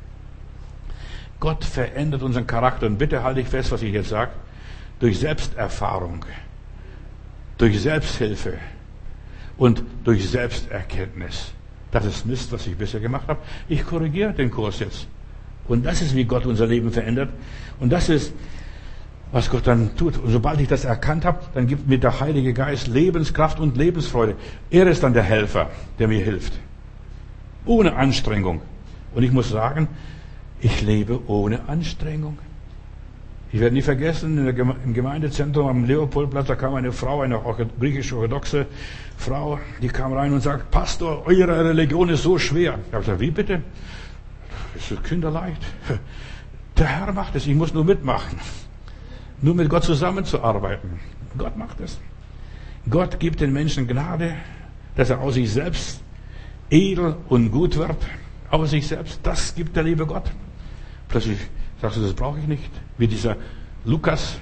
A: Gott verändert unseren Charakter. Und bitte halte ich fest, was ich jetzt sage. Durch Selbsterfahrung, durch Selbsthilfe und durch Selbsterkenntnis. Das ist Mist, was ich bisher gemacht habe. Ich korrigiere den Kurs jetzt. Und das ist, wie Gott unser Leben verändert. Und das ist, was Gott dann tut. Und sobald ich das erkannt habe, dann gibt mir der Heilige Geist Lebenskraft und Lebensfreude. Er ist dann der Helfer, der mir hilft. Ohne Anstrengung. Und ich muss sagen, ich lebe ohne Anstrengung. Ich werde nie vergessen, in der Geme- im Gemeindezentrum am Leopoldplatz, da kam eine Frau, eine griechisch-orthodoxe Frau, die kam rein und sagt, Pastor, eure Religion ist so schwer. Ich habe gesagt, wie bitte? Das ist kinderleicht. Der Herr macht es, ich muss nur mitmachen. Nur mit Gott zusammenzuarbeiten. Gott macht es. Gott gibt den Menschen Gnade, dass er aus sich selbst edel und gut wird. Aus sich selbst, das gibt der liebe Gott. Plötzlich sagst du, das brauche ich nicht. Wie dieser Lukas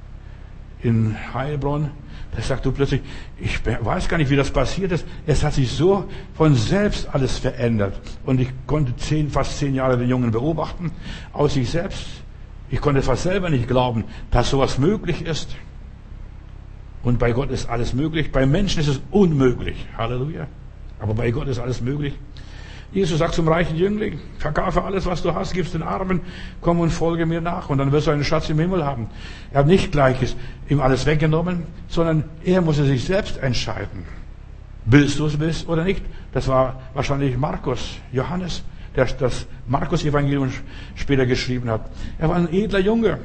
A: in Heilbronn, der sagt du plötzlich, ich weiß gar nicht, wie das passiert ist. Es hat sich so von selbst alles verändert. Und ich konnte zehn, fast zehn Jahre den Jungen beobachten, aus sich selbst. Ich konnte fast selber nicht glauben, dass sowas möglich ist. Und bei Gott ist alles möglich. Bei Menschen ist es unmöglich. Halleluja. Aber bei Gott ist alles möglich. Jesus sagt zum reichen Jüngling, verkaufe alles, was du hast, gib's den Armen, komm und folge mir nach. Und dann wirst du einen Schatz im Himmel haben. Er hat nicht gleich ihm alles weggenommen, sondern er musste sich selbst entscheiden. Willst du es bist oder nicht? Das war wahrscheinlich Markus, Johannes, der das Markus-Evangelium später geschrieben hat. Er war ein edler Junge.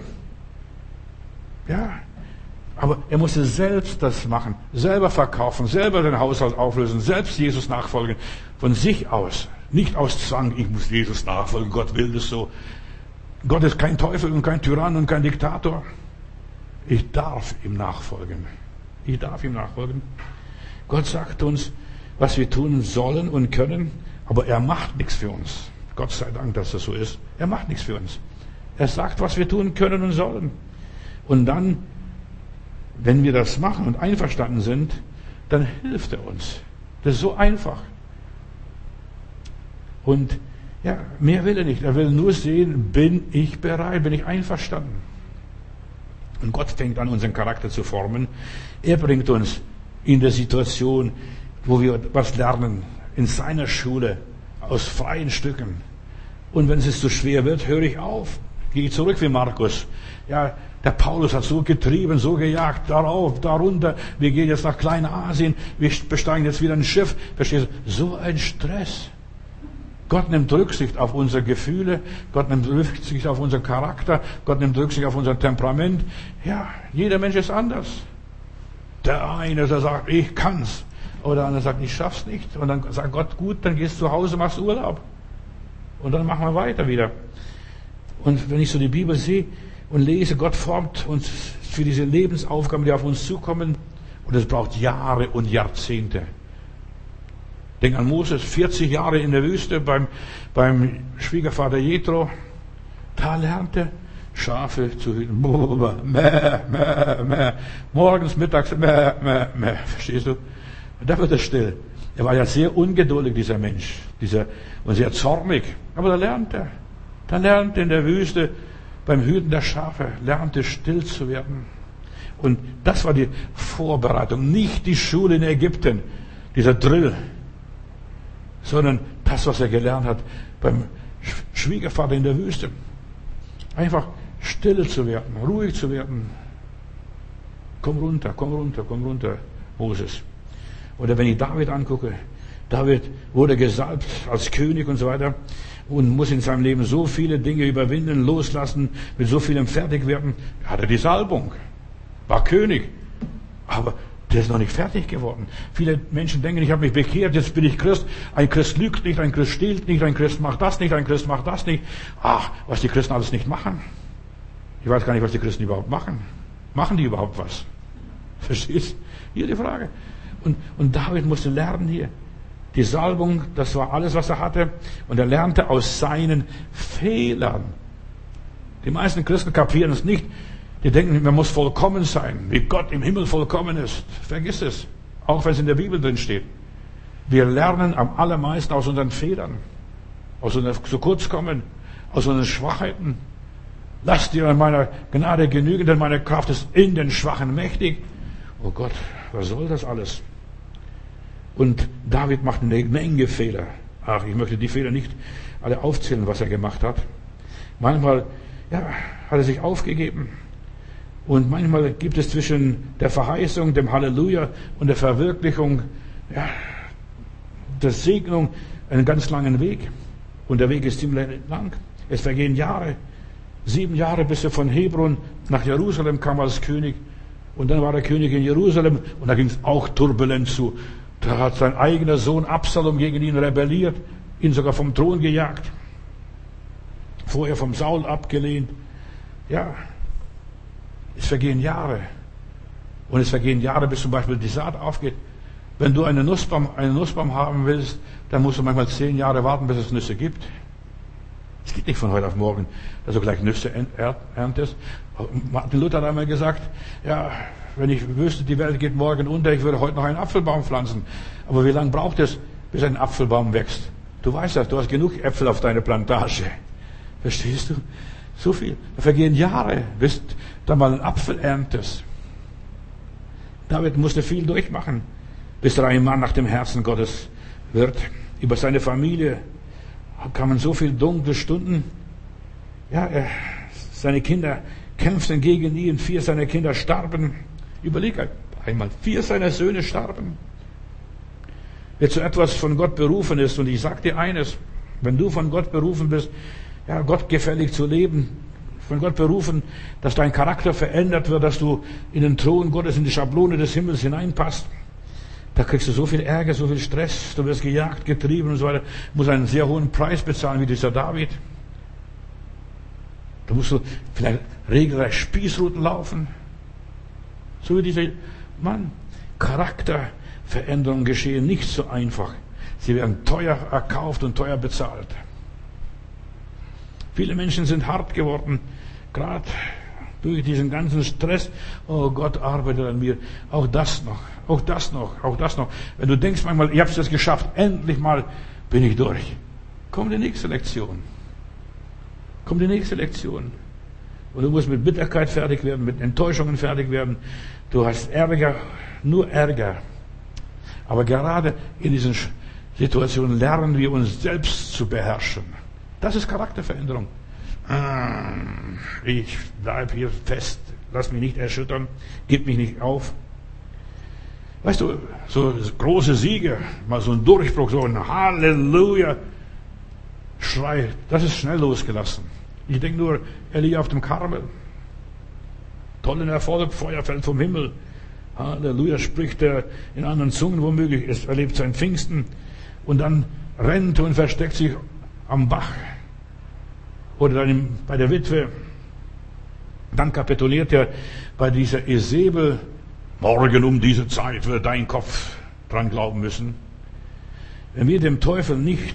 A: Ja, aber er musste selbst das machen, selber verkaufen, selber den Haushalt auflösen, selbst Jesus nachfolgen, von sich aus. Nicht aus Zwang, ich muss Jesus nachfolgen, Gott will das so. Gott ist kein Teufel und kein Tyrann und kein Diktator. Ich darf ihm nachfolgen. Ich darf ihm nachfolgen. Gott sagt uns, was wir tun sollen und können, aber er macht nichts für uns. Gott sei Dank, dass das so ist. Er macht nichts für uns. Er sagt, was wir tun können und sollen. Und dann, wenn wir das machen und einverstanden sind, dann hilft er uns. Das ist so einfach. Und ja, mehr will er nicht. Er will nur sehen, bin ich bereit, bin ich einverstanden. Und Gott fängt an, unseren Charakter zu formen. Er bringt uns in der Situation, wo wir was lernen, in seiner Schule, aus freien Stücken. Und wenn es zu schwer wird, höre ich auf. Gehe zurück wie Markus. Ja, der Paulus hat so getrieben, so gejagt, darauf, darunter. Wir gehen jetzt nach Kleinasien. Wir besteigen jetzt wieder ein Schiff. Verstehst du? So ein Stress. Gott nimmt Rücksicht auf unsere Gefühle. Gott nimmt Rücksicht auf unseren Charakter. Gott nimmt Rücksicht auf unser Temperament. Ja, jeder Mensch ist anders. Der eine, der sagt, ich kann's. Oder der andere sagt, ich schaff's nicht. Und dann sagt Gott, gut, dann gehst du zu Hause, machst Urlaub. Und dann machen wir weiter wieder. Und wenn ich so die Bibel sehe und lese, Gott formt uns für diese Lebensaufgaben, die auf uns zukommen. Und es braucht Jahre und Jahrzehnte. Denk an Moses, vierzig Jahre in der Wüste beim, beim Schwiegervater Jethro. Da lernte Schafe zu hüten. Mäh, mäh, mäh. Morgens, mittags, mäh, mäh, mäh. Verstehst du? Und da wird er still. Er war ja sehr ungeduldig, dieser Mensch, dieser, und sehr zornig. Aber da lernt er. Da lernt er in der Wüste beim Hüten der Schafe, lernte still zu werden. Und das war die Vorbereitung. Nicht die Schule in Ägypten, dieser Drill, sondern das, was er gelernt hat beim Schwiegervater in der Wüste. Einfach still zu werden, ruhig zu werden. Komm runter, komm runter, komm runter, Moses. Oder wenn ich David angucke, David wurde gesalbt als König und so weiter und muss in seinem Leben so viele Dinge überwinden, loslassen, mit so vielem fertig werden. Er hatte die Salbung, war König, aber der ist noch nicht fertig geworden. Viele Menschen denken, ich habe mich bekehrt, jetzt bin ich Christ. Ein Christ lügt nicht, ein Christ stiehlt nicht, ein Christ macht das nicht, ein Christ macht das nicht. Ach, was die Christen alles nicht machen. Ich weiß gar nicht, was die Christen überhaupt machen. Machen die überhaupt was? Verstehst? Hier die Frage. Und, und David musste lernen hier. Die Salbung, das war alles, was er hatte. Und er lernte aus seinen Fehlern. Die meisten Christen kapieren es nicht. Die denken, man muss vollkommen sein, wie Gott im Himmel vollkommen ist. Vergiss es. Auch wenn es in der Bibel drin steht. Wir lernen am allermeisten aus unseren Fehlern. Aus unseren zu kurz kommen. aus unseren Schwachheiten. Lass dir an meiner Gnade genügen, denn meine Kraft ist in den Schwachen mächtig. Oh Gott, was soll das alles? Und David macht eine Menge Fehler. Ach, ich möchte die Fehler nicht alle aufzählen, was er gemacht hat. Manchmal, ja, hat er sich aufgegeben. Und manchmal gibt es zwischen der Verheißung, dem Halleluja und der Verwirklichung, ja, der Segnung einen ganz langen Weg. Und der Weg ist ziemlich lang. Es vergehen Jahre. Sieben Jahre, bis er von Hebron nach Jerusalem kam als König. Und dann war er König in Jerusalem und da ging es auch turbulent zu. Da hat sein eigener Sohn Absalom gegen ihn rebelliert, ihn sogar vom Thron gejagt. Vorher vom Saul abgelehnt. Ja, es vergehen Jahre. Und es vergehen Jahre, bis zum Beispiel die Saat aufgeht. Wenn du einen Nussbaum, einen Nussbaum haben willst, dann musst du manchmal zehn Jahre warten, bis es Nüsse gibt. Es geht nicht von heute auf morgen, dass du gleich Nüsse erntest. Martin Luther hat einmal gesagt, ja, wenn ich wüsste, die Welt geht morgen unter, ich würde heute noch einen Apfelbaum pflanzen. Aber wie lange braucht es, bis ein Apfelbaum wächst? Du weißt das, du hast genug Äpfel auf deiner Plantage. Verstehst du? So viel. Da vergehen Jahre, bis du mal einen Apfel erntest. David musste viel durchmachen, bis er ein Mann nach dem Herzen Gottes wird. Über seine Familie kamen so viele dunkle Stunden. Ja, er, seine Kinder kämpften gegen ihn. Vier seiner Kinder starben. Überleg einmal, vier seiner Söhne starben. Wer zu etwas von Gott berufen ist, und ich sage dir eines, wenn du von Gott berufen bist, ja, gottgefällig zu leben, von Gott berufen, dass dein Charakter verändert wird, dass du in den Thron Gottes, in die Schablone des Himmels hineinpasst, da kriegst du so viel Ärger, so viel Stress, du wirst gejagt, getrieben und so weiter. Du musst einen sehr hohen Preis bezahlen, wie dieser David. Da musst du vielleicht regelrecht Spießruten laufen. So wie dieser Mann. Charakterveränderungen geschehen nicht so einfach. Sie werden teuer erkauft und teuer bezahlt. Viele Menschen sind hart geworden, gerade durch diesen ganzen Stress. Oh Gott, arbeitet an mir. Auch das noch, auch das noch, auch das noch. Wenn du denkst manchmal, ich habe es jetzt geschafft, endlich mal bin ich durch. Kommt die nächste Lektion. Kommt die nächste Lektion. Und du musst mit Bitterkeit fertig werden, mit Enttäuschungen fertig werden. Du hast Ärger, nur Ärger. Aber gerade in diesen Situationen lernen wir uns selbst zu beherrschen. Das ist Charakterveränderung. Ich bleib hier fest, lass mich nicht erschüttern, gib mich nicht auf. Weißt du, so große Siege, mal so ein Durchbruch, so ein Halleluja-Schrei, das ist schnell losgelassen. Ich denke nur, Elia auf dem Karmel. Tollen Erfolg, Feuer fällt vom Himmel. Halleluja, spricht er in anderen Zungen womöglich, es erlebt sein Pfingsten und dann rennt und versteckt sich am Bach. Oder dann bei der Witwe. Dann kapituliert er bei dieser Isabel. Morgen um diese Zeit wird dein Kopf dran glauben müssen. Wenn wir dem Teufel nicht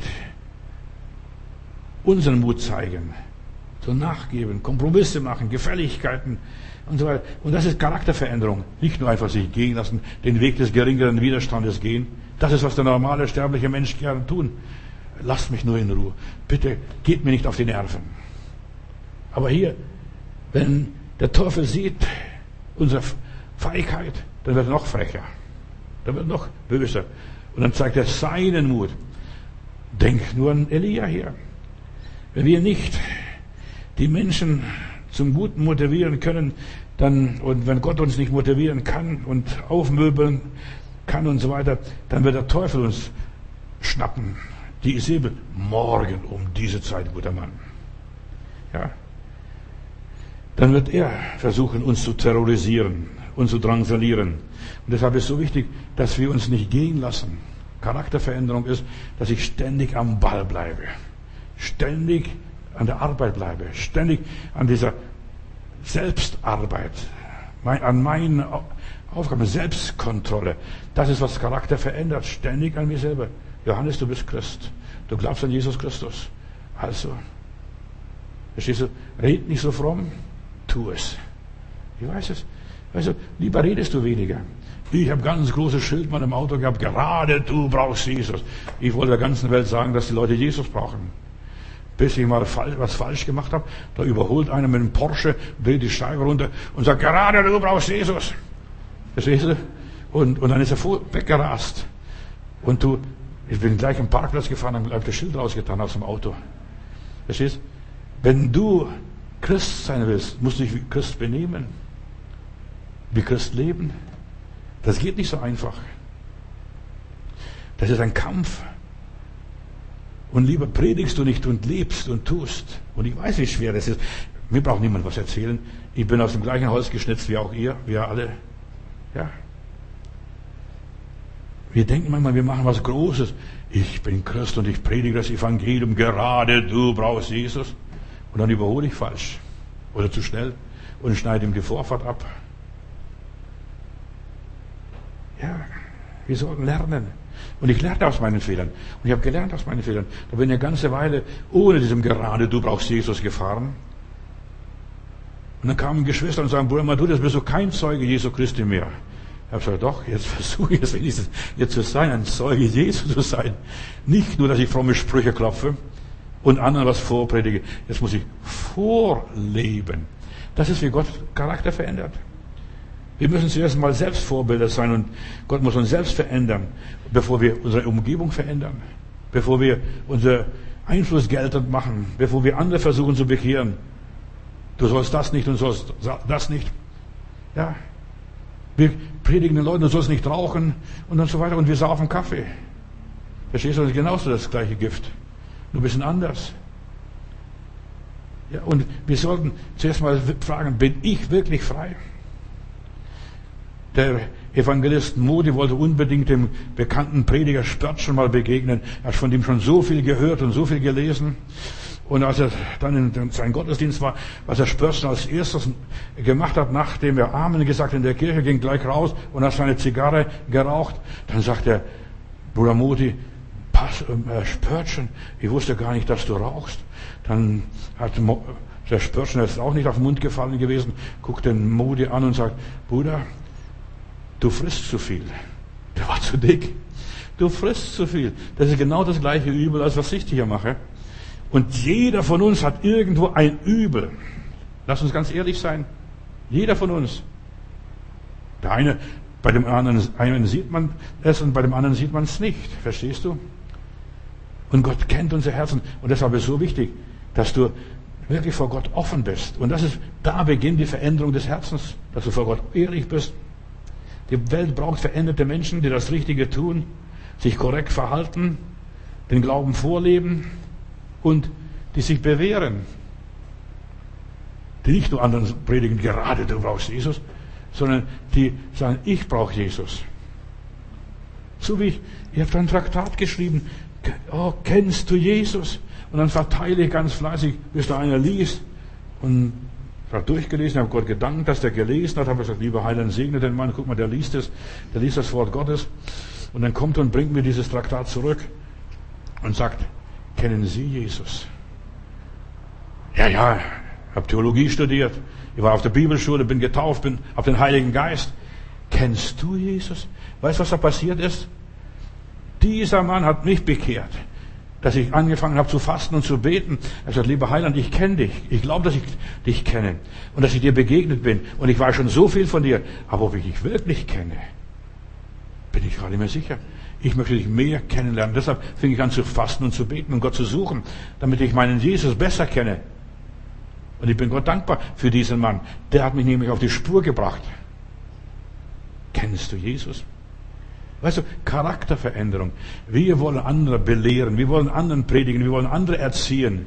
A: unseren Mut zeigen, so nachgeben, Kompromisse machen, Gefälligkeiten und so weiter. Und das ist Charakterveränderung. Nicht nur einfach sich gehen lassen, den Weg des geringeren Widerstandes gehen. Das ist, was der normale sterbliche Mensch gerne tun. Lasst mich nur in Ruhe. Bitte geht mir nicht auf die Nerven. Aber hier, wenn der Teufel sieht unsere Feigheit, dann wird er noch frecher. Dann wird er noch böser. Und dann zeigt er seinen Mut. Denk nur an Elia hier. Wenn wir nicht die Menschen zum Guten motivieren können, dann, und wenn Gott uns nicht motivieren kann und aufmöbeln kann und so weiter, dann wird der Teufel uns schnappen. Die Isabel, morgen um diese Zeit, guter Mann. Ja. Dann wird er versuchen, uns zu terrorisieren, uns zu drangsalieren. Und deshalb ist es so wichtig, dass wir uns nicht gehen lassen. Charakterveränderung ist, dass ich ständig am Ball bleibe. Ständig an der Arbeit bleibe. Ständig an dieser Selbstarbeit. An meinen Aufgaben. Selbstkontrolle. Das ist, was Charakter verändert. Ständig an mir selber. Johannes, du bist Christ. Du glaubst an Jesus Christus. Also, verstehst du, red nicht so fromm, tu es. Ich weiß es. Weißt du, lieber redest du weniger. Ich habe ganz großes Schild mal im Auto gehabt, gerade du brauchst Jesus. Ich wollte der ganzen Welt sagen, dass die Leute Jesus brauchen. bis ich mal was falsch gemacht habe. Da überholt einer mit einem Porsche, dreht die Scheibe runter und sagt, gerade du brauchst Jesus. Verstehst du? Und, und dann ist er vor, weggerast. Und du, ich bin gleich am Parkplatz gefahren, habe das Schild rausgetan aus dem Auto. Verstehst du? Wenn du Christ sein willst, musst du dich wie Christ benehmen. Wie Christ leben. Das geht nicht so einfach. Das ist ein Kampf. Und lieber predigst du nicht und lebst und tust. Und ich weiß, wie schwer das ist. Mir braucht niemand was erzählen. Ich bin aus dem gleichen Holz geschnitzt wie auch ihr, wir alle. Ja. Wir denken manchmal, wir machen was Großes. Ich bin Christ und ich predige das Evangelium. Gerade du brauchst Jesus. Und dann überhole ich falsch. Oder zu schnell. Und schneide ihm die Vorfahrt ab. Ja. Wir sollten lernen. Und ich lerne aus meinen Fehlern. Und ich habe gelernt aus meinen Fehlern. Da bin ich eine ganze Weile ohne diesem gerade du brauchst Jesus gefahren. Und dann kamen Geschwister und sagen, Bruder, du, das bist so kein Zeuge Jesu Christi mehr. Ich habe gesagt, doch, jetzt versuche ich es wenigstens jetzt zu sein, ein Zeuge Jesu zu sein. Nicht nur, dass ich fromme Sprüche klopfe und anderen was vorpredige. Jetzt muss ich vorleben. Das ist, wie Gott Charakter verändert. Wir müssen zuerst mal selbst Vorbilder sein und Gott muss uns selbst verändern, bevor wir unsere Umgebung verändern, bevor wir unseren Einfluss geltend machen, bevor wir andere versuchen zu bekehren. Du sollst das nicht und sollst das nicht. Ja. Wir predigen den Leuten, du sollst nicht rauchen und dann so weiter und wir saufen Kaffee. Verstehst du? Das ist genauso das gleiche Gift. Nur ein bisschen anders. Ja, und wir sollten zuerst mal fragen, bin ich wirklich frei? Der Evangelist Moody wollte unbedingt dem bekannten Prediger Spurgeon mal begegnen. Er hat von ihm schon so viel gehört und so viel gelesen. Und als er dann in seinem Gottesdienst war, was er Spurgeon als erstes gemacht hat, nachdem er Amen gesagt in der Kirche, ging gleich raus und hat seine Zigarre geraucht, dann sagt er, Bruder Moody, pass, äh, Spurgeon, ich wusste gar nicht, dass du rauchst. Dann hat der Spurgeon, der ist auch nicht auf den Mund gefallen gewesen, guckt den Moody an und sagt, Bruder, du frisst zu viel. Der war zu dick. Du frisst zu viel. Das ist genau das gleiche Übel, als was ich hier mache. Und jeder von uns hat irgendwo ein Übel. Lass uns ganz ehrlich sein. Jeder von uns. Der eine, bei dem anderen einen sieht man es und bei dem anderen sieht man es nicht. Verstehst du? Und Gott kennt unser Herzen. Und deshalb ist es so wichtig, dass du wirklich vor Gott offen bist. Und das ist, da beginnt die Veränderung des Herzens. Dass du vor Gott ehrlich bist. Die Welt braucht veränderte Menschen, die das Richtige tun, sich korrekt verhalten, den Glauben vorleben und die sich bewähren. Die nicht nur anderen predigen, gerade du brauchst Jesus, sondern die sagen, ich brauche Jesus. So wie ich, ich habe da ein Traktat geschrieben, oh, kennst du Jesus? Und dann verteile ich ganz fleißig, bis da einer liest und ich habe durchgelesen, habe Gott gedankt, dass der gelesen hat, habe gesagt, lieber Heiland, segne den Mann, guck mal, der liest es, der liest das Wort Gottes. Und dann kommt er und bringt mir dieses Traktat zurück und sagt, kennen Sie Jesus? Ja, ja, ich habe Theologie studiert, ich war auf der Bibelschule, bin getauft, bin auf den Heiligen Geist. Kennst du Jesus? Weißt du, was da passiert ist? Dieser Mann hat mich bekehrt. Dass ich angefangen habe zu fasten und zu beten. Er hat gesagt, lieber Heiland, ich kenne dich. Ich glaube, dass ich dich kenne. Und dass ich dir begegnet bin. Und ich weiß schon so viel von dir. Aber ob ich dich wirklich kenne, bin ich gar nicht mehr sicher. Ich möchte dich mehr kennenlernen. Deshalb fing ich an zu fasten und zu beten und Gott zu suchen, damit ich meinen Jesus besser kenne. Und ich bin Gott dankbar für diesen Mann. Der hat mich nämlich auf die Spur gebracht. Kennst du Jesus? Weißt du, Charakterveränderung. Wir wollen andere belehren, wir wollen anderen predigen, wir wollen andere erziehen.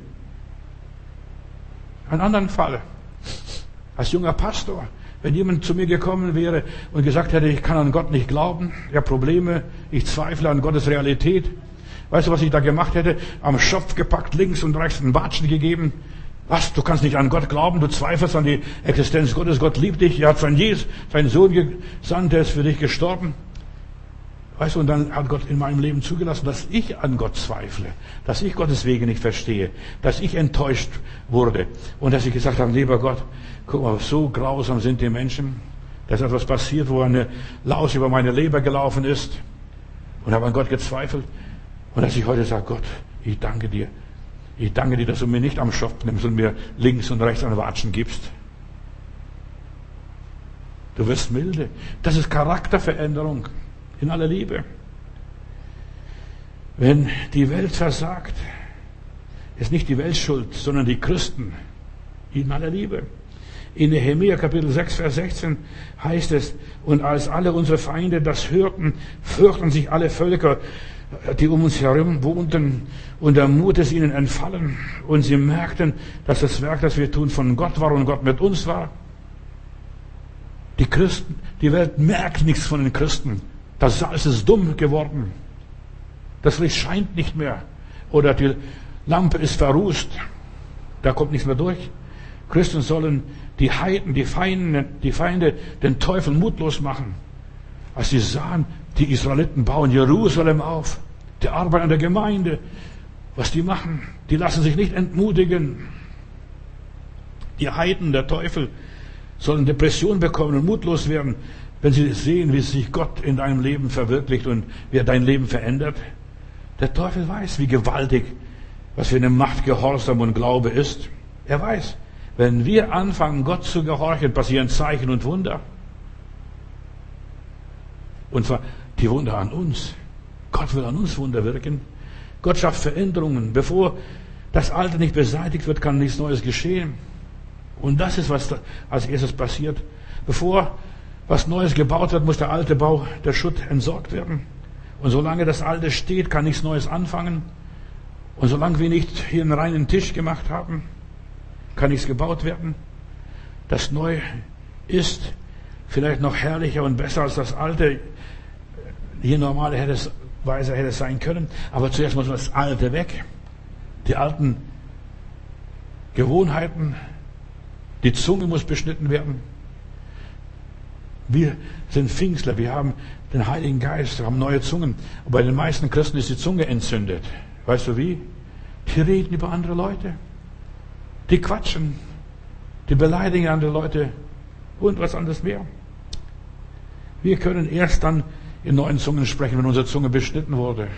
A: Einen anderen Fall. Als junger Pastor, wenn jemand zu mir gekommen wäre und gesagt hätte, ich kann an Gott nicht glauben, ich habe Probleme, ich zweifle an Gottes Realität. Weißt du, was ich da gemacht hätte? Am Schopf gepackt, links und rechts einen Watschen gegeben. Was, du kannst nicht an Gott glauben, du zweifelst an die Existenz Gottes, Gott liebt dich, er hat seinen, Jesus, seinen Sohn gesandt, der ist für dich gestorben. Weißt du, und dann hat Gott in meinem Leben zugelassen, dass ich an Gott zweifle, dass ich Gottes Wege nicht verstehe, dass ich enttäuscht wurde und dass ich gesagt habe, lieber Gott, guck mal, so grausam sind die Menschen, da ist etwas passiert, wo eine Laus über meine Leber gelaufen ist und habe an Gott gezweifelt und dass ich heute sage, Gott, ich danke dir, Ich danke dir, dass du mir nicht am Schopf nimmst und mir links und rechts an Watschen gibst. Du wirst milde. Das ist Charakterveränderung in aller Liebe. Wenn die Welt versagt, ist nicht die Welt schuld, sondern die Christen in aller Liebe. In Nehemia Kapitel sechs, Vers sechzehn heißt es, und als alle unsere Feinde das hörten, fürchten sich alle Völker, die um uns herum wohnten, und der Mut ist ihnen entfallen, und sie merkten, dass das Werk, das wir tun, von Gott war und Gott mit uns war. Die Christen, die Welt merkt nichts von den Christen. Das Salz ist dumm geworden. Das Licht scheint nicht mehr. Oder die Lampe ist verrußt. Da kommt nichts mehr durch. Christen sollen die Heiden, die Feinde, die Feinde, den Teufel mutlos machen. Als sie sahen, die Israeliten bauen Jerusalem auf, die Arbeit an der Gemeinde, was die machen, die lassen sich nicht entmutigen. Die Heiden, der Teufel, sollen Depression bekommen und mutlos werden, wenn sie sehen, wie sich Gott in deinem Leben verwirklicht und wie er dein Leben verändert. Der Teufel weiß, wie gewaltig, was für eine Macht Gehorsam und Glaube ist. Er weiß, wenn wir anfangen, Gott zu gehorchen, passieren Zeichen und Wunder. Und zwar die Wunder an uns. Gott will an uns Wunder wirken. Gott schafft Veränderungen. Bevor das Alte nicht beseitigt wird, kann nichts Neues geschehen. Und das ist, was als erstes passiert. Bevor was Neues gebaut wird, muss der alte Bau, der Schutt entsorgt werden. Und solange das Alte steht, kann nichts Neues anfangen. Und solange wir nicht hier einen reinen Tisch gemacht haben, kann nichts gebaut werden. Das Neue ist vielleicht noch herrlicher und besser als das Alte. Hier normale hätte es, Weise hätte es sein können. Aber zuerst muss das Alte weg. Die alten Gewohnheiten, die Zunge muss beschnitten werden. Wir sind Pfingstler, wir haben den Heiligen Geist, wir haben neue Zungen. Und bei den meisten Christen ist die Zunge entzündet. Weißt du wie? Die reden über andere Leute. Die quatschen. Die beleidigen andere Leute. Und was anderes mehr. Wir können erst dann in neuen Zungen sprechen, wenn unsere Zunge beschnitten wurde.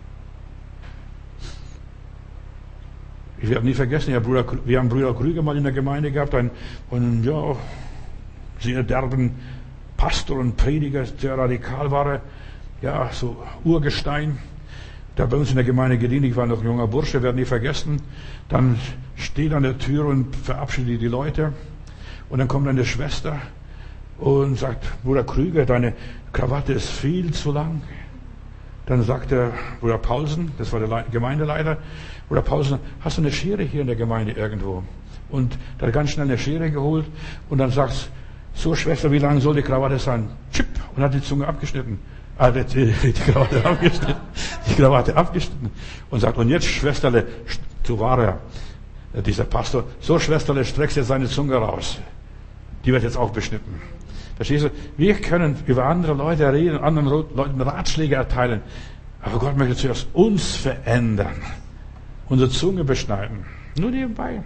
A: Ich werde nie vergessen, ja, Bruder, wir haben Bruder Krüger mal in der Gemeinde gehabt, einen, einen ja, sehr derben Pastor und Prediger, sehr radikal war er, ja, so Urgestein, der bei uns in der Gemeinde gedient. Ich war noch ein junger Bursche, werde nie vergessen. Dann steht an der Tür und verabschiedet die Leute. Und dann kommt eine Schwester und sagt, Bruder Krüger, deine Krawatte ist viel zu lang. Dann sagt der Bruder Paulsen, das war der Gemeindeleiter, Bruder Paulsen, hast du eine Schere hier in der Gemeinde irgendwo? Und da hat ganz schnell eine Schere geholt und dann sagt, so Schwester, wie lang soll die Krawatte sein? Chip! Und hat die Zunge abgeschnitten. Ah, die, die, die Krawatte abgeschnitten. Die Krawatte abgeschnitten. Und sagt, und jetzt Schwesterle, so war er, dieser Pastor, so Schwesterle, streckst jetzt seine Zunge raus. Die wird jetzt auch beschnitten. Verstehst du? Wir können über andere Leute reden, anderen Leuten Ratschläge erteilen. Aber Gott möchte zuerst uns verändern. Unsere Zunge beschneiden. Nur nebenbei.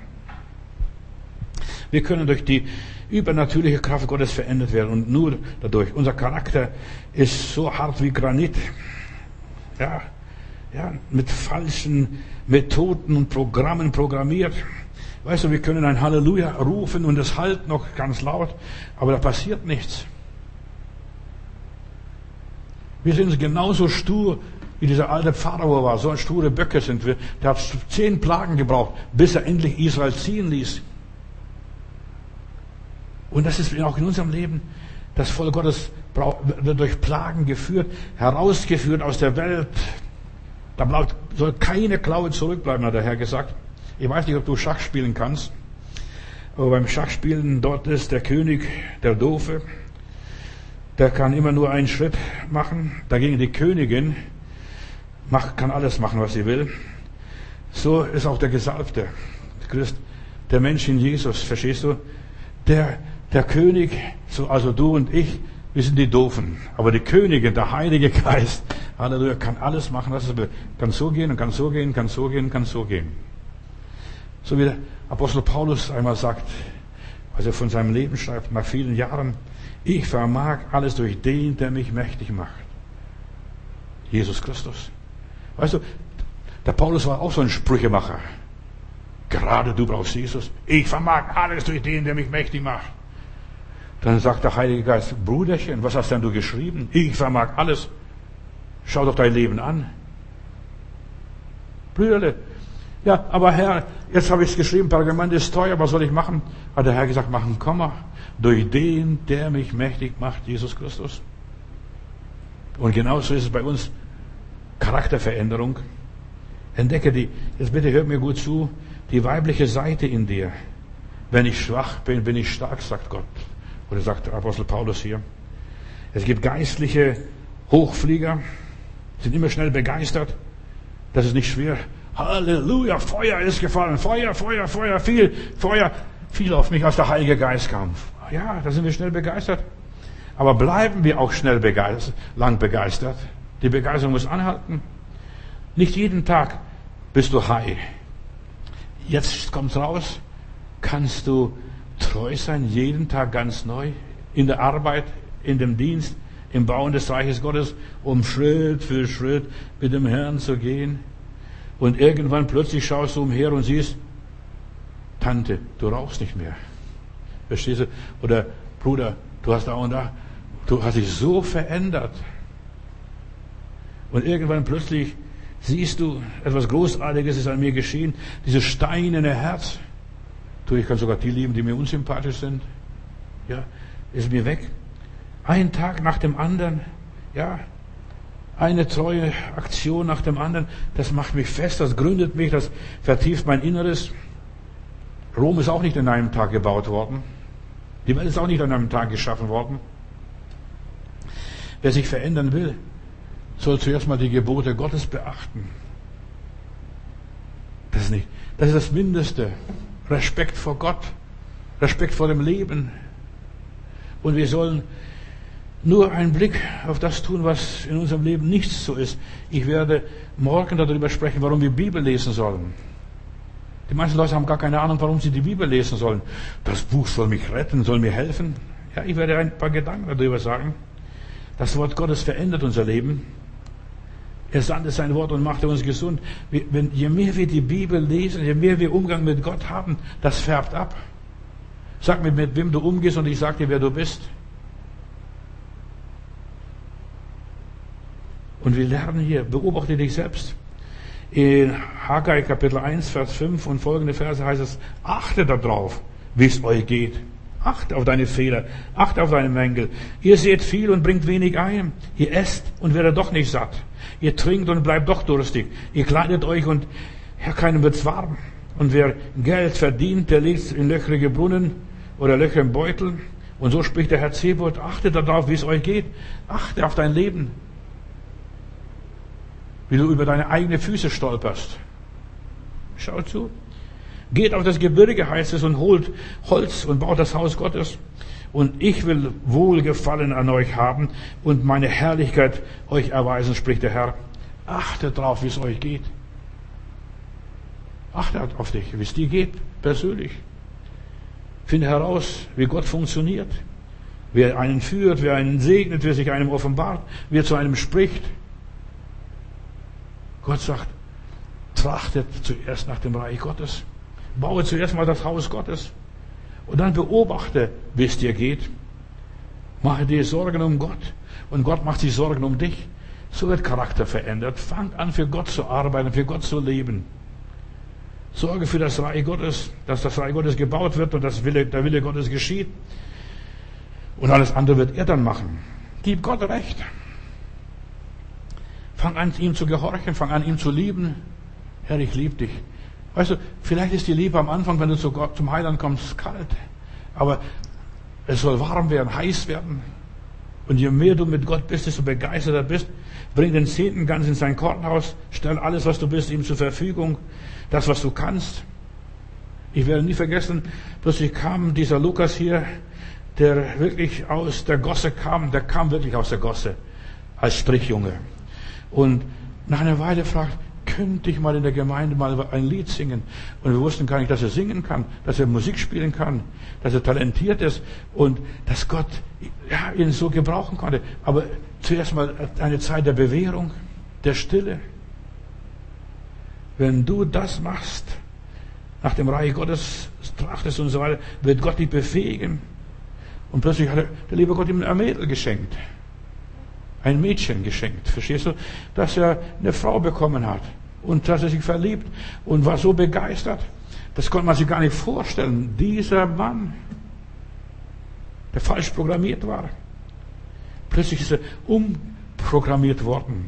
A: Wir können durch die übernatürliche Kraft Gottes verändert werden und nur dadurch. Unser Charakter ist so hart wie Granit. Ja, ja, mit falschen Methoden und Programmen programmiert. Weißt du, wir können ein Halleluja rufen und es hallt noch ganz laut, aber da passiert nichts. Wir sind genauso stur, wie dieser alte Pharao war. So ein sture Böcke sind wir. Der hat zehn Plagen gebraucht, bis er endlich Israel ziehen ließ. Und das ist auch in unserem Leben. Das Volk Gottes wird durch Plagen geführt, herausgeführt aus der Welt. Da bleibt, soll keine Klaue zurückbleiben, hat der Herr gesagt. Ich weiß nicht, ob du Schach spielen kannst, aber beim Schachspielen, dort ist der König der Doofe. Der kann immer nur einen Schritt machen. Dagegen die Königin macht, kann alles machen, was sie will. So ist auch der Gesalbte, Christ, der Mensch in Jesus, verstehst du? Der, der König, so also du und ich, wir sind die Doofen. Aber die Königin, der Heilige Geist, Halleluja, kann alles machen, was er will. Kann so gehen und kann so gehen, kann so gehen, kann so gehen. So wie der Apostel Paulus einmal sagt, als er von seinem Leben schreibt, nach vielen Jahren, ich vermag alles durch den, der mich mächtig macht. Jesus Christus. Weißt du, der Paulus war auch so ein Sprüchemacher. Gerade du brauchst Jesus. Ich vermag alles durch den, der mich mächtig macht. Dann sagt der Heilige Geist, Bruderchen, was hast denn du geschrieben? Ich vermag alles. Schau doch dein Leben an. Brüderle, ja, aber Herr, jetzt habe ich es geschrieben, Pergament ist teuer, was soll ich machen? Hat der Herr gesagt, mach ein Komma. Durch den, der mich mächtig macht, Jesus Christus. Und genauso ist es bei uns. Charakterveränderung. Entdecke die, jetzt bitte hört mir gut zu, die weibliche Seite in dir. Wenn ich schwach bin, bin ich stark, sagt Gott. Oder sagt der Apostel Paulus hier. Es gibt geistliche Hochflieger, sind immer schnell begeistert. Das ist nicht schwer. Halleluja, Feuer ist gefallen. Feuer, Feuer, Feuer, viel Feuer. Viel auf mich, als der Heilige Geist kam. Ja, da sind wir schnell begeistert. Aber bleiben wir auch schnell begeistert, lang begeistert. Die Begeisterung muss anhalten. Nicht jeden Tag bist du high. Jetzt kommt's raus. Kannst du treu sein, jeden Tag ganz neu? In der Arbeit, in dem Dienst, im Bauen des Reiches Gottes, um Schritt für Schritt mit dem Herrn zu gehen. Und irgendwann plötzlich schaust du umher und siehst, Tante, du rauchst nicht mehr. Verstehst du? Oder Bruder, du hast da und da, du hast dich so verändert. Und irgendwann plötzlich siehst du, etwas Großartiges ist an mir geschehen. Dieses steinerne Herz. Du, ich kann sogar die lieben, die mir unsympathisch sind. Ja, ist mir weg. Ein Tag nach dem anderen. Ja, eine treue Aktion nach dem anderen. Das macht mich fest, das gründet mich, das vertieft mein Inneres. Rom ist auch nicht in einem Tag gebaut worden. Die Welt ist auch nicht an einem Tag geschaffen worden. Wer sich verändern will, soll zuerst mal die Gebote Gottes beachten. Das ist nicht, das ist das Mindeste. Respekt vor Gott, Respekt vor dem Leben. Und wir sollen nur einen Blick auf das tun, was in unserem Leben nichts so ist. Ich werde morgen darüber sprechen, warum wir Bibel lesen sollen. Die meisten Leute haben gar keine Ahnung, warum sie die Bibel lesen sollen. Das Buch soll mich retten, soll mir helfen. Ja, ich werde ein paar Gedanken darüber sagen. Das Wort Gottes verändert unser Leben. Er sandte sein Wort und machte uns gesund. Wenn, je mehr wir die Bibel lesen, je mehr wir Umgang mit Gott haben, das färbt ab. Sag mir, mit wem du umgehst und ich sag dir, wer du bist. Und wir lernen hier, beobachte dich selbst. In Haggai Kapitel eins, Vers fünf und folgende Verse heißt es, achte darauf, wie es euch geht. Achte auf deine Fehler, achte auf deine Mängel. Ihr seht viel und bringt wenig ein. Ihr esst und werdet doch nicht satt. Ihr trinkt und bleibt doch durstig. Ihr kleidet euch und ja, keinem wird's warm. Und wer Geld verdient, der legt in löchrige Brunnen oder Löcher im Beutel. Und so spricht der Herr Zebaoth, achte darauf, wie es euch geht. Achte auf dein Leben. Wie du über deine eigenen Füße stolperst. Schau zu. Geht auf das Gebirge, heißt es, und holt Holz und baut das Haus Gottes. Und ich will Wohlgefallen an euch haben und meine Herrlichkeit euch erweisen, spricht der Herr. Achtet drauf, wie es euch geht. Achtet auf dich, wie es dir geht, persönlich. Finde heraus, wie Gott funktioniert. Wer einen führt, wer einen segnet, wer sich einem offenbart, wer zu einem spricht. Gott sagt, trachtet zuerst nach dem Reich Gottes. Baue zuerst mal das Haus Gottes. Und dann beobachte, wie es dir geht. Mache dir Sorgen um Gott. Und Gott macht sich Sorgen um dich. So wird Charakter verändert. Fang an, für Gott zu arbeiten, für Gott zu leben. Sorge für das Reich Gottes, dass das Reich Gottes gebaut wird und das Wille, der Wille Gottes geschieht. Und alles andere wird er dann machen. Gib Gott Recht. Fang an, ihm zu gehorchen, fang an, ihm zu lieben. Herr, ich liebe dich. Weißt du, vielleicht ist die Liebe am Anfang, wenn du zu Gott, zum Heiland kommst, kalt. Aber es soll warm werden, heiß werden. Und je mehr du mit Gott bist, desto begeisterter bist, bring den Zehnten ganz in sein Kornhaus, stell alles, was du bist, ihm zur Verfügung, das, was du kannst. Ich werde nie vergessen, plötzlich kam dieser Lukas hier, der wirklich aus der Gosse kam, der kam wirklich aus der Gosse, als Strichjunge. Und nach einer Weile fragt, könnte ich mal in der Gemeinde mal ein Lied singen? Und wir wussten gar nicht, dass er singen kann, dass er Musik spielen kann, dass er talentiert ist und dass Gott ja, ihn so gebrauchen konnte. Aber zuerst mal eine Zeit der Bewährung, der Stille. Wenn du das machst, nach dem Reich Gottes trachtest und so weiter, wird Gott dich befähigen. Und plötzlich hat der liebe Gott ihm ein Mädel geschenkt. Ein Mädchen geschenkt. Verstehst du? Dass er eine Frau bekommen hat. Und dass er sich verliebt und war so begeistert. Das konnte man sich gar nicht vorstellen. Dieser Mann, der falsch programmiert war. Plötzlich ist er umprogrammiert worden.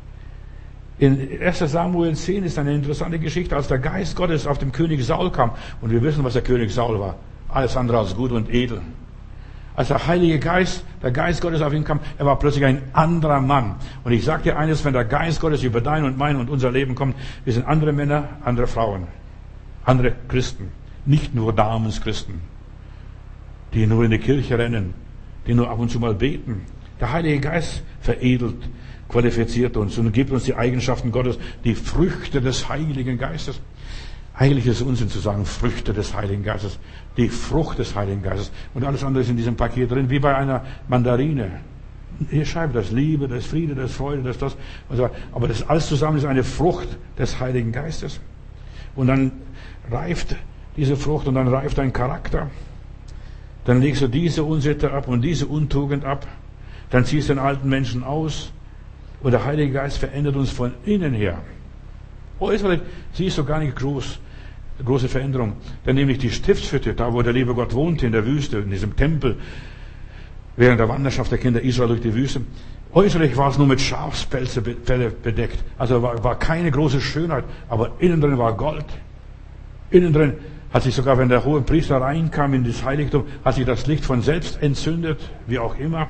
A: In erster Samuel zehn ist eine interessante Geschichte, als der Geist Gottes auf den König Saul kam. Und wir wissen, was der König Saul war. Alles andere als gut und edel. Als der Heilige Geist, der Geist Gottes auf ihn kam, er war plötzlich ein anderer Mann. Und ich sage dir eines, wenn der Geist Gottes über dein und mein und unser Leben kommt, wir sind andere Männer, andere Frauen, andere Christen. Nicht nur Damenschristen, die nur in die Kirche rennen, die nur ab und zu mal beten. Der Heilige Geist veredelt, qualifiziert uns und gibt uns die Eigenschaften Gottes, die Früchte des Heiligen Geistes. Eigentlich ist es Unsinn zu sagen, Früchte des Heiligen Geistes, die Frucht des Heiligen Geistes. Und alles andere ist in diesem Paket drin, wie bei einer Mandarine. Hier schreibt das Liebe, das Friede, das Freude, das das. Aber das alles zusammen ist eine Frucht des Heiligen Geistes. Und dann reift diese Frucht und dann reift dein Charakter. Dann legst du diese Unsitte ab und diese Untugend ab. Dann ziehst du den alten Menschen aus. Und der Heilige Geist verändert uns von innen her. Äußerlich siehst du gar nicht groß, große Veränderung. Dann nämlich die Stiftshütte, da wo der liebe Gott wohnte, in der Wüste, in diesem Tempel, während der Wanderschaft der Kinder Israel durch die Wüste. Äußerlich war es nur mit Schafspelze bedeckt. Also war, war keine große Schönheit, aber innen drin war Gold. Innen drin hat sich sogar, wenn der hohe Priester reinkam in das Heiligtum, hat sich das Licht von selbst entzündet, wie auch immer.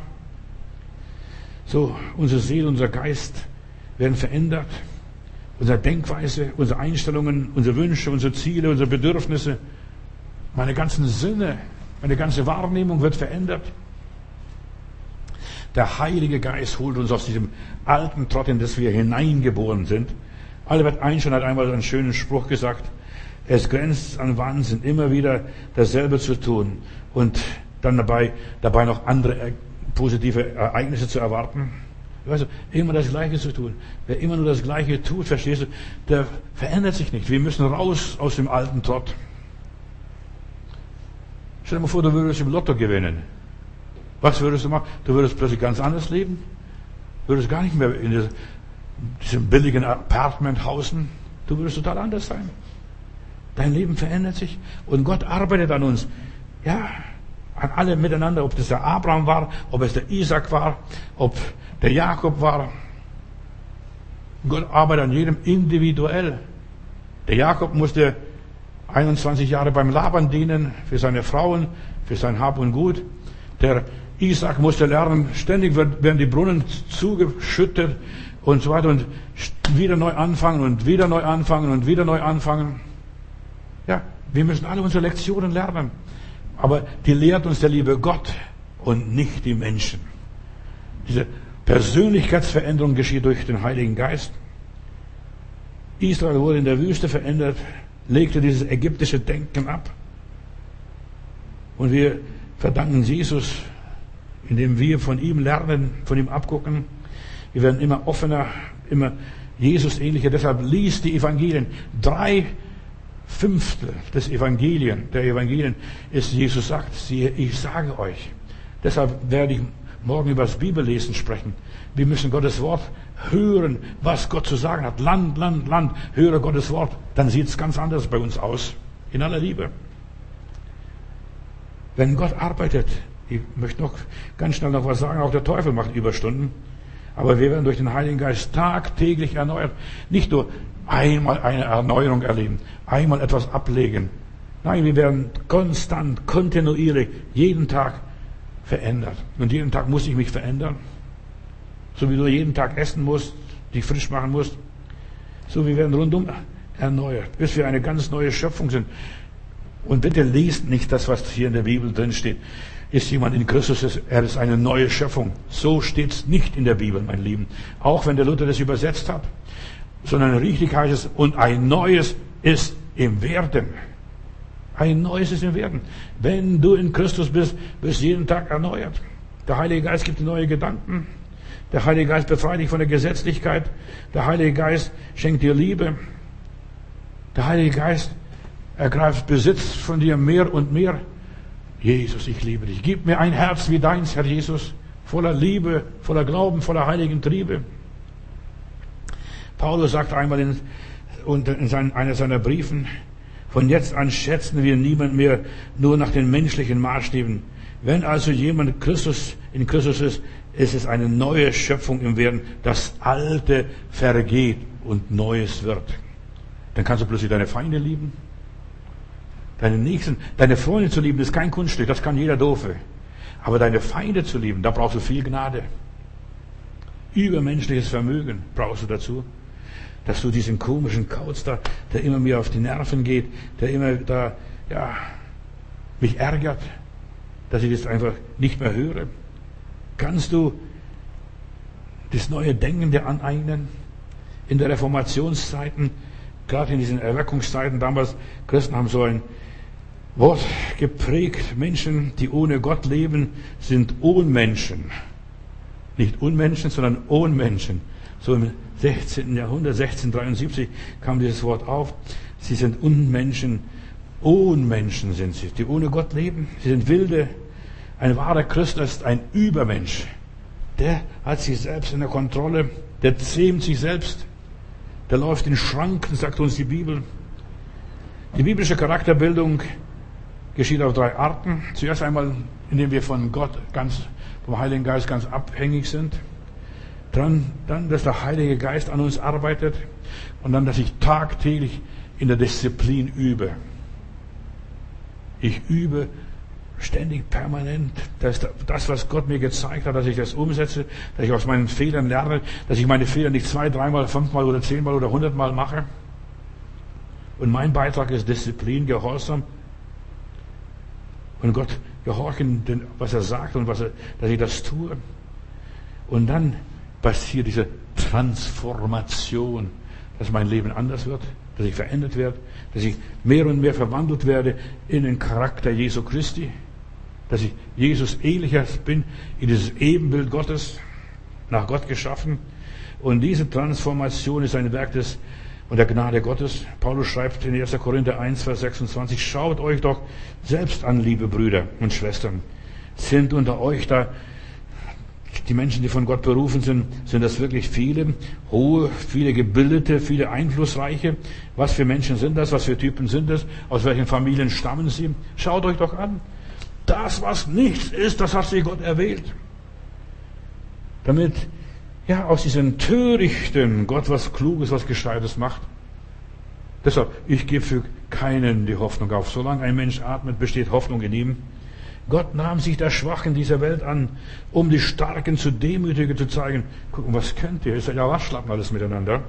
A: So, unsere Seele, unser Geist werden verändert. Unsere Denkweise, unsere Einstellungen, unsere Wünsche, unsere Ziele, unsere Bedürfnisse, meine ganzen Sinne, meine ganze Wahrnehmung wird verändert. Der Heilige Geist holt uns aus diesem alten Trott, in das wir hineingeboren sind. Albert Einstein hat einmal einen schönen Spruch gesagt: Es grenzt an Wahnsinn, immer wieder dasselbe zu tun und dann dabei, dabei noch andere positive Ereignisse zu erwarten. Weißt du, immer das Gleiche zu tun. Wer immer nur das Gleiche tut, verstehst du, der verändert sich nicht. Wir müssen raus aus dem alten Trott. Stell dir mal vor, du würdest im Lotto gewinnen. Was würdest du machen? Du würdest plötzlich ganz anders leben. Du würdest gar nicht mehr in diesem billigen Apartment hausen. Du würdest total anders sein. Dein Leben verändert sich und Gott arbeitet an uns. Ja, an alle miteinander, ob das der Abraham war, ob es der Isaac war, ob der Jakob war. Gott arbeitet an jedem individuell. Der Jakob musste einundzwanzig Jahre beim Laban dienen, für seine Frauen, für sein Hab und Gut. Der Isaac musste lernen, ständig werden die Brunnen zugeschüttet und so weiter und wieder neu anfangen und wieder neu anfangen und wieder neu anfangen. Ja, wir müssen alle unsere Lektionen lernen. Aber die lehrt uns der liebe Gott und nicht die Menschen. Diese Persönlichkeitsveränderung geschieht durch den Heiligen Geist. Israel wurde in der Wüste verändert, legte dieses ägyptische Denken ab. Und wir verdanken Jesus, indem wir von ihm lernen, von ihm abgucken. Wir werden immer offener, immer Jesus ähnlicher. Deshalb liest die Evangelien. Drei Fünftel des Evangelien, der Evangelien ist, Jesus sagt, siehe, ich sage euch. Deshalb werde ich morgen über das Bibellesen sprechen. Wir müssen Gottes Wort hören, was Gott zu sagen hat. Land, Land, Land, höre Gottes Wort. Dann sieht es ganz anders bei uns aus. In aller Liebe. Wenn Gott arbeitet, ich möchte noch ganz schnell noch was sagen, auch der Teufel macht Überstunden. Aber wir werden durch den Heiligen Geist tagtäglich erneuert. Nicht nur einmal eine Erneuerung erleben, einmal etwas ablegen. Nein, wir werden konstant, kontinuierlich, jeden Tag verändert. Und jeden Tag muss ich mich verändern. So wie du jeden Tag essen musst, dich frisch machen musst. So wie wir werden rundum erneuert, bis wir eine ganz neue Schöpfung sind. Und bitte liest nicht das, was hier in der Bibel drin steht. Ist jemand in Christus, er ist eine neue Schöpfung. So steht's nicht in der Bibel, mein Lieben. Auch wenn der Luther das übersetzt hat. Sondern richtig heißt es, und ein Neues ist im Werden. Ein Neues ist im Werden. Wenn du in Christus bist, wirst du jeden Tag erneuert. Der Heilige Geist gibt dir neue Gedanken. Der Heilige Geist befreit dich von der Gesetzlichkeit. Der Heilige Geist schenkt dir Liebe. Der Heilige Geist ergreift Besitz von dir mehr und mehr. Jesus, ich liebe dich. Gib mir ein Herz wie deins, Herr Jesus, voller Liebe, voller Glauben, voller heiligen Triebe. Paulus sagt einmal in, in seinen, einer seiner Briefen, von jetzt an schätzen wir niemand mehr nur nach den menschlichen Maßstäben. Wenn also jemand Christus, in Christus ist, ist es eine neue Schöpfung im Werden. Das Alte vergeht und Neues wird. Dann kannst du plötzlich deine Feinde lieben. Deine Nächsten, deine Freunde zu lieben, ist kein Kunststück, das kann jeder Doofe. Aber deine Feinde zu lieben, da brauchst du viel Gnade. Übermenschliches Vermögen brauchst du dazu. Dass du diesen komischen Kauz da, der immer mir auf die Nerven geht, der immer da, ja, mich ärgert, dass ich das einfach nicht mehr höre. Kannst du das neue Denken dir aneignen? In der Reformationszeiten, gerade in diesen Erweckungszeiten damals, Christen haben so ein Wort geprägt, Menschen, die ohne Gott leben, sind Ohnmenschen. Nicht Unmenschen, sondern Ohnmenschen. So im sechzehnten Jahrhundert, sechzehnhundertdreiundsiebzig kam dieses Wort auf. Sie sind Unmenschen, Ohnmenschen sind sie, die ohne Gott leben. Sie sind Wilde. Ein wahrer Christ ist ein Übermensch. Der hat sich selbst in der Kontrolle, der zähmt sich selbst, der läuft in Schranken, sagt uns die Bibel. Die biblische Charakterbildung geschieht auf drei Arten. Zuerst einmal, indem wir von Gott ganz, vom Heiligen Geist ganz abhängig sind. Dann, dann, dass der Heilige Geist an uns arbeitet. Und dann, dass ich tagtäglich in der Disziplin übe. Ich übe ständig, permanent. Das, das, was Gott mir gezeigt hat, dass ich das umsetze, dass ich aus meinen Fehlern lerne, dass ich meine Fehler nicht zwei, dreimal, fünfmal oder zehnmal oder hundertmal mache. Und mein Beitrag ist Disziplin, Gehorsam. Und Gott gehorchen, was er sagt und was er, dass ich das tue. Und dann passiert diese Transformation, dass mein Leben anders wird, dass ich verändert werde, dass ich mehr und mehr verwandelt werde in den Charakter Jesu Christi, dass ich Jesus ähnlicher bin, in dieses Ebenbild Gottes, nach Gott geschaffen. Und diese Transformation ist ein Werk des und der Gnade Gottes. Paulus schreibt in erster Korinther eins, Vers sechsundzwanzig, schaut euch doch selbst an, liebe Brüder und Schwestern. Sind unter euch da die Menschen, die von Gott berufen sind, sind das wirklich viele, hohe, viele gebildete, viele einflussreiche? Was für Menschen sind das? Was für Typen sind das? Aus welchen Familien stammen sie? Schaut euch doch an. Das, was nichts ist, das hat sich Gott erwählt. Damit, ja, aus diesen Törichten Gott was Kluges, was Gescheites macht. Deshalb, ich gebe für keinen die Hoffnung auf. Solange ein Mensch atmet, besteht Hoffnung in ihm. Gott nahm sich der Schwachen dieser Welt an, um die Starken zu demütigen, zu zeigen. Gucken, was könnt ihr? Ist ja Waschlappen alles miteinander.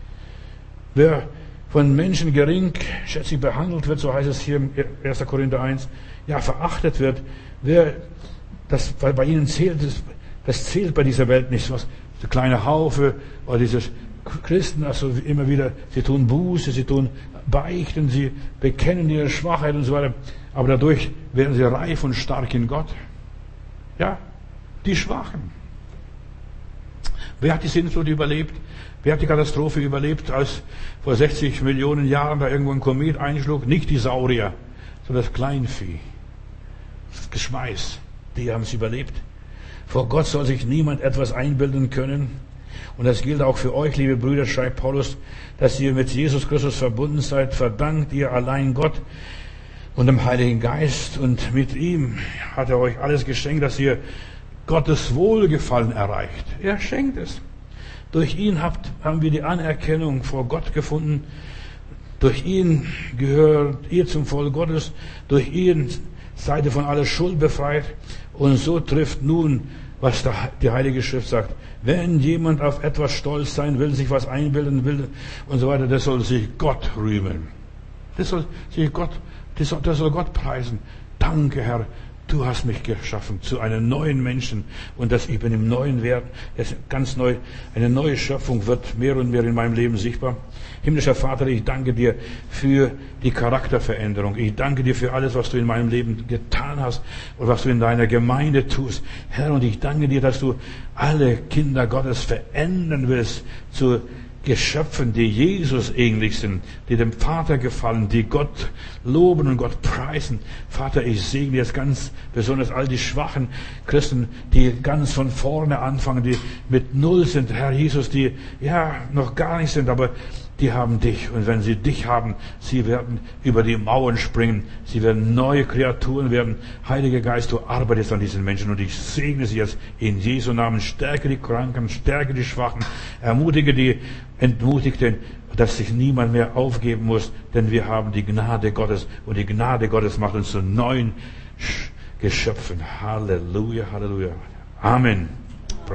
A: Wer von Menschen gering, schätzlich behandelt wird, so heißt es hier im erster Korinther eins, ja, verachtet wird, wer, das bei ihnen zählt, das, das zählt bei dieser Welt nicht. Was, der kleine Haufe, oder dieses Christen, also immer wieder, sie tun Buße, sie tun Beichten, sie bekennen ihre Schwachheit und so weiter. Aber dadurch werden sie reif und stark in Gott. Ja, die Schwachen. Wer hat die Sintflut überlebt? Wer hat die Katastrophe überlebt, als vor sechzig Millionen Jahren da irgendwo ein Komet einschlug? Nicht die Saurier, sondern das Kleinvieh. Das Geschmeiß. Die haben es überlebt. Vor Gott soll sich niemand etwas einbilden können. Und das gilt auch für euch, liebe Brüder, schreibt Paulus, dass ihr mit Jesus Christus verbunden seid, verdankt ihr allein Gott und dem Heiligen Geist. Und mit ihm hat er euch alles geschenkt, dass ihr Gottes Wohlgefallen erreicht. Er schenkt es. Durch ihn habt, haben wir die Anerkennung vor Gott gefunden. Durch ihn gehört ihr zum Volk Gottes. Durch ihn seid ihr von aller Schuld befreit. Und so trifft nun, was die Heilige Schrift sagt. Wenn jemand auf etwas stolz sein will, sich was einbilden will und so weiter, der soll sich Gott rühmen. Das soll sich Gott, das soll, das soll Gott preisen. Danke, Herr, du hast mich geschaffen zu einem neuen Menschen und dass ich bin im neuen Wert, das ganz neu, eine neue Schöpfung wird mehr und mehr in meinem Leben sichtbar. Himmlischer Vater, ich danke dir für die Charakterveränderung. Ich danke dir für alles, was du in meinem Leben getan hast und was du in deiner Gemeinde tust. Herr, und ich danke dir, dass du alle Kinder Gottes verändern willst zu Geschöpfen, die Jesus ähnlich sind, die dem Vater gefallen, die Gott loben und Gott preisen. Vater, ich segne jetzt ganz besonders all die schwachen Christen, die ganz von vorne anfangen, die mit Null sind, Herr Jesus, die ja noch gar nicht sind, aber die haben dich. Und wenn sie dich haben, sie werden über die Mauern springen. Sie werden neue Kreaturen werden. Heiliger Geist, du arbeitest an diesen Menschen und ich segne sie jetzt in Jesu Namen. Stärke die Kranken, stärke die Schwachen, ermutige die Entmutigten, dass sich niemand mehr aufgeben muss, denn wir haben die Gnade Gottes und die Gnade Gottes macht uns zu neuen Geschöpfen. Halleluja, Halleluja. Amen.